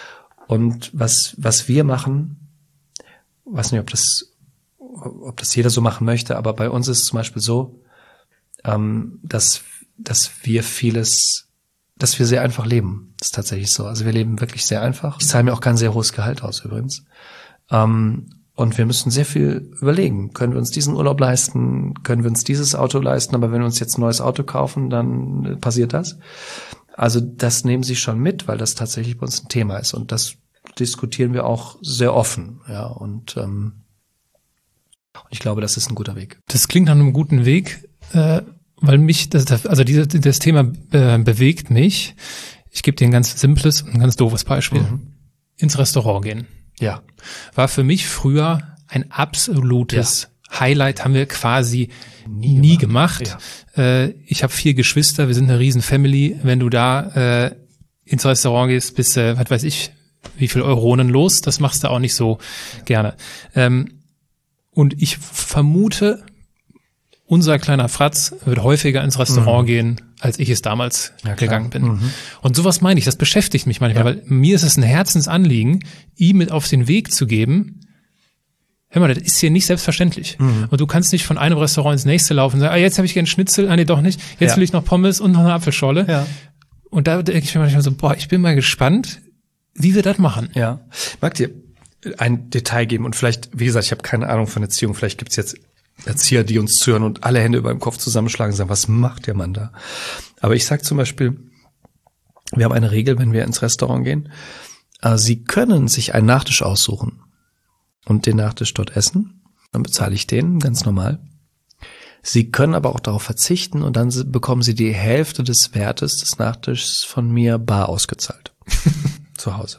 Und was, was wir machen, weiß nicht, ob das, ob das jeder so machen möchte, aber bei uns ist es zum Beispiel so, ähm, dass, dass wir vieles, dass wir sehr einfach leben. Das ist tatsächlich so. Also wir leben wirklich sehr einfach. Ich zahle mir auch kein sehr hohes Gehalt aus übrigens. Ähm, Und wir müssen sehr viel überlegen. Können wir uns diesen Urlaub leisten? Können wir uns dieses Auto leisten? Aber wenn wir uns jetzt ein neues Auto kaufen, dann passiert das. Also das nehmen sie schon mit, weil das tatsächlich bei uns ein Thema ist. Und das diskutieren wir auch sehr offen. Ja, und ähm, ich glaube, das ist ein guter Weg. Das klingt nach einem guten Weg, äh, weil mich, das, also dieses, das Thema äh, bewegt mich. Ich gebe dir ein ganz simples und ein ganz doofes Beispiel. Mhm. Ins Restaurant gehen. Ja. War für mich früher ein absolutes ja. Highlight, haben wir quasi nie, nie gemacht. gemacht. Ja. Äh, ich habe vier Geschwister, wir sind eine riesen Family. Wenn du da äh, ins Restaurant gehst, bist du, äh, was weiß ich, wie viel Euronen los. Das machst du auch nicht so gerne. Ähm, und ich vermute, unser kleiner Fratz wird häufiger ins Restaurant mhm. gehen, als ich es damals ja, gegangen bin. Mhm. Und sowas meine ich, das beschäftigt mich manchmal, ja. weil mir ist es ein Herzensanliegen, ihm mit auf den Weg zu geben, hör mal, das ist hier nicht selbstverständlich. Mhm. Und du kannst nicht von einem Restaurant ins nächste laufen und sagen, ah, jetzt habe ich gern Schnitzel, ah nee, doch nicht, jetzt ja. will ich noch Pommes und noch eine Apfelschorle. Ja. Und da denke ich mir manchmal so, boah, ich bin mal gespannt, wie wir das machen. Ja. Ich mag dir ein Detail geben und vielleicht, wie gesagt, ich habe keine Ahnung von Erziehung, vielleicht gibt's jetzt Erzieher, die uns zuhören und alle Hände über dem Kopf zusammenschlagen und sagen, was macht der Mann da? Aber ich sage zum Beispiel, wir haben eine Regel, wenn wir ins Restaurant gehen, äh, Sie können sich einen Nachtisch aussuchen und den Nachtisch dort essen, dann bezahle ich den, ganz normal. Sie können aber auch darauf verzichten und dann bekommen Sie die Hälfte des Wertes des Nachtischs von mir bar ausgezahlt. Zu Hause.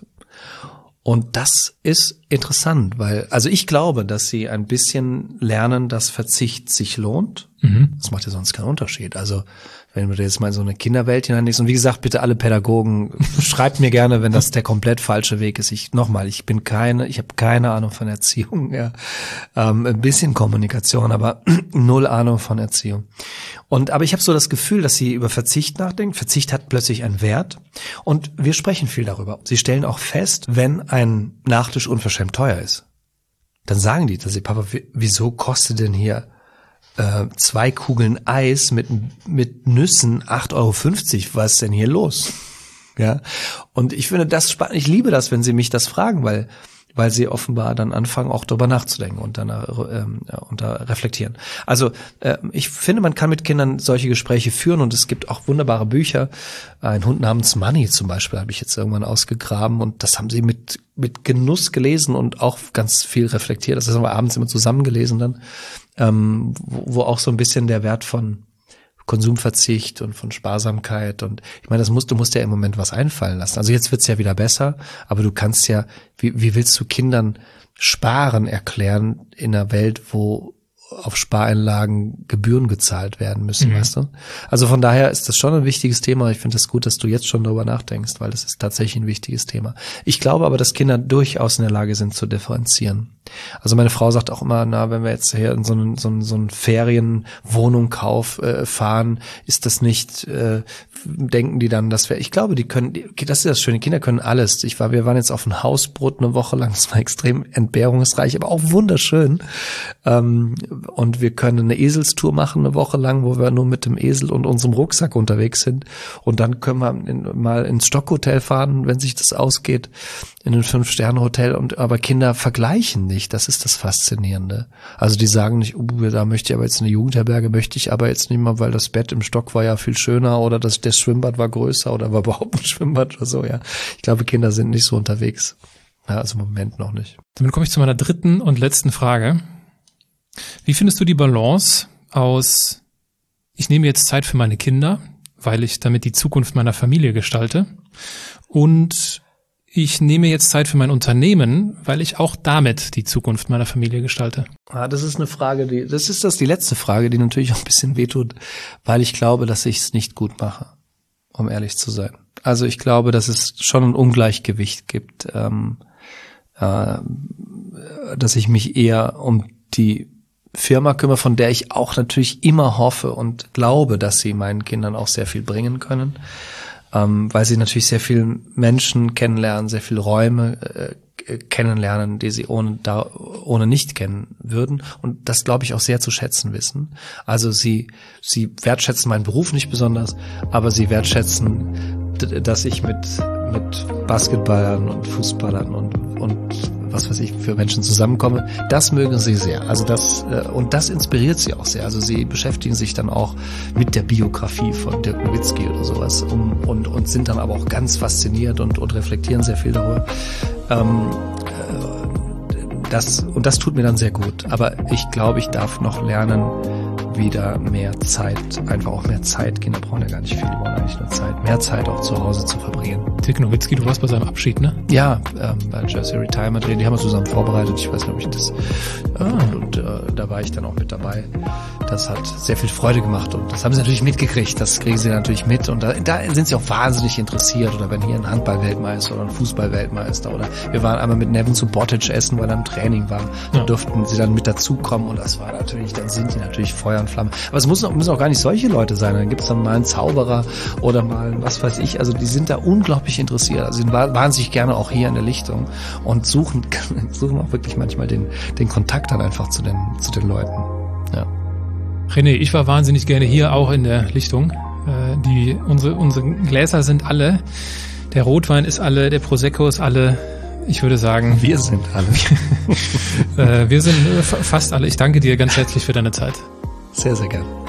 Und das ist interessant, weil, also ich glaube, dass sie ein bisschen lernen, dass Verzicht sich lohnt. Mhm. Das macht ja sonst keinen Unterschied. Also, wenn du jetzt mal in so eine Kinderwelt hineinlegst, und wie gesagt, bitte alle Pädagogen, schreibt mir gerne, wenn das der komplett falsche Weg ist. Ich, nochmal, ich bin keine, ich habe keine Ahnung von Erziehung, ja. Ähm, ein bisschen Kommunikation, aber null Ahnung von Erziehung. Und, aber ich habe so das Gefühl, dass sie über Verzicht nachdenken. Verzicht hat plötzlich einen Wert. Und wir sprechen viel darüber. Sie stellen auch fest, wenn ein Nachtisch unverschämt teuer ist, dann sagen die, dass sie, Papa, wieso kostet denn hier äh, zwei Kugeln Eis mit mit Nüssen acht Euro fünfzig? Was ist denn hier los? Ja. Und ich finde das spannend. Ich liebe das, wenn sie mich das fragen, weil weil sie offenbar dann anfangen, auch darüber nachzudenken und dann ähm, und da reflektieren. Also äh, ich finde, man kann mit Kindern solche Gespräche führen und es gibt auch wunderbare Bücher. Ein Hund namens Money zum Beispiel habe ich jetzt irgendwann ausgegraben und das haben sie mit mit Genuss gelesen und auch ganz viel reflektiert. Das haben wir abends immer zusammen gelesen dann, ähm, wo, wo auch so ein bisschen der Wert von Konsumverzicht und von Sparsamkeit und ich meine, das musst du musst ja im Moment was einfallen lassen. Also jetzt wird's ja wieder besser, aber du kannst ja, wie, wie willst du Kindern Sparen erklären in einer Welt, wo auf Spareinlagen Gebühren gezahlt werden müssen, mhm. weißt du? Also von daher ist das schon ein wichtiges Thema. Ich finde es gut, dass du jetzt schon darüber nachdenkst, weil das ist tatsächlich ein wichtiges Thema. Ich glaube aber, dass Kinder durchaus in der Lage sind zu differenzieren. Also meine Frau sagt auch immer, na, wenn wir jetzt hier in so einen so einen, so einen Ferienwohnung kauf äh, fahren, ist das nicht, äh, denken die dann, dass wir, ich glaube, die können, die, das ist das Schöne, Kinder können alles. Ich war, wir waren jetzt auf ein Hausboot eine Woche lang, das war extrem entbehrungsreich, aber auch wunderschön. Ähm, und wir können eine Eselstour machen eine Woche lang, wo wir nur mit dem Esel und unserem Rucksack unterwegs sind. Und dann können wir in, mal ins Stockhotel fahren, wenn sich das ausgeht, in ein Fünf-Sterne-Hotel. Und aber Kinder vergleichen nicht. Das ist das Faszinierende. Also die sagen nicht, oh, da möchte ich aber jetzt eine Jugendherberge, möchte ich aber jetzt nicht mal, weil das Bett im Stock war ja viel schöner oder das, das Schwimmbad war größer oder war überhaupt ein Schwimmbad oder so, ja. Ich glaube, Kinder sind nicht so unterwegs. Ja, also im Moment noch nicht. Damit komme ich zu meiner dritten und letzten Frage. Wie findest du die Balance aus, ich nehme jetzt Zeit für meine Kinder, weil ich damit die Zukunft meiner Familie gestalte, und ich nehme jetzt Zeit für mein Unternehmen, weil ich auch damit die Zukunft meiner Familie gestalte? Ah, das ist eine Frage, die, das ist das die letzte Frage, die natürlich auch ein bisschen wehtut, weil ich glaube, dass ich es nicht gut mache, um ehrlich zu sein. Also ich glaube, dass es schon ein Ungleichgewicht gibt, ähm, äh, dass ich mich eher um die Firma kümmere, von der ich auch natürlich immer hoffe und glaube, dass sie meinen Kindern auch sehr viel bringen können, ähm, weil sie natürlich sehr viele Menschen kennenlernen, sehr viele Räume äh, kennenlernen, die sie ohne da ohne nicht kennen würden und das, glaube ich, auch sehr zu schätzen wissen. Also sie sie wertschätzen meinen Beruf nicht besonders, aber sie wertschätzen, dass ich mit mit Basketballern und Fußballern und und was weiß ich, für Menschen zusammenkomme, das mögen sie sehr. Also das, und das inspiriert sie auch sehr. Also sie beschäftigen sich dann auch mit der Biografie von Dirk Nowitzki oder sowas um, und, und sind dann aber auch ganz fasziniert und, und reflektieren sehr viel darüber. Ähm, das, und das tut mir dann sehr gut. Aber ich glaube, ich darf noch lernen, wieder mehr Zeit, einfach auch mehr Zeit. Kinder brauchen ja gar nicht viel, die brauchen eigentlich nur Zeit. Mehr Zeit auch zu Hause zu verbringen. Dirk Nowitzki, du warst bei seinem Abschied, ne? Ja, ähm, bei Jersey Retirement, die haben wir zusammen vorbereitet. Ich weiß nicht, ob ich das, äh, ah. und, und äh, da war ich dann auch mit dabei. Das hat sehr viel Freude gemacht und das haben sie natürlich mitgekriegt. Das kriegen sie natürlich mit und da, da sind sie auch wahnsinnig interessiert. Oder wenn hier ein Handball-Weltmeister oder ein Fußball-Weltmeister oder wir waren einmal mit Nevin Subotic essen, weil er im Training war. Da ja. durften sie dann mit dazukommen und das war natürlich, dann sind die natürlich Feuer und Flamme. Aber es müssen, müssen auch gar nicht solche Leute sein. Dann gibt es dann mal einen Zauberer oder mal was weiß ich. Also die sind da unglaublich interessiert. Also sie waren sich gerne auch hier in der Lichtung und suchen, suchen auch wirklich manchmal den, den Kontakt dann einfach zu den, zu den Leuten. Ja. René, ich war wahnsinnig gerne hier auch in der Lichtung. Äh, die, unsere, unsere Gläser sind alle, der Rotwein ist alle, der Prosecco ist alle. Ich würde sagen, wir sind alle. äh, wir sind fast alle. Ich danke dir ganz herzlich für deine Zeit. Sehr, sehr gerne.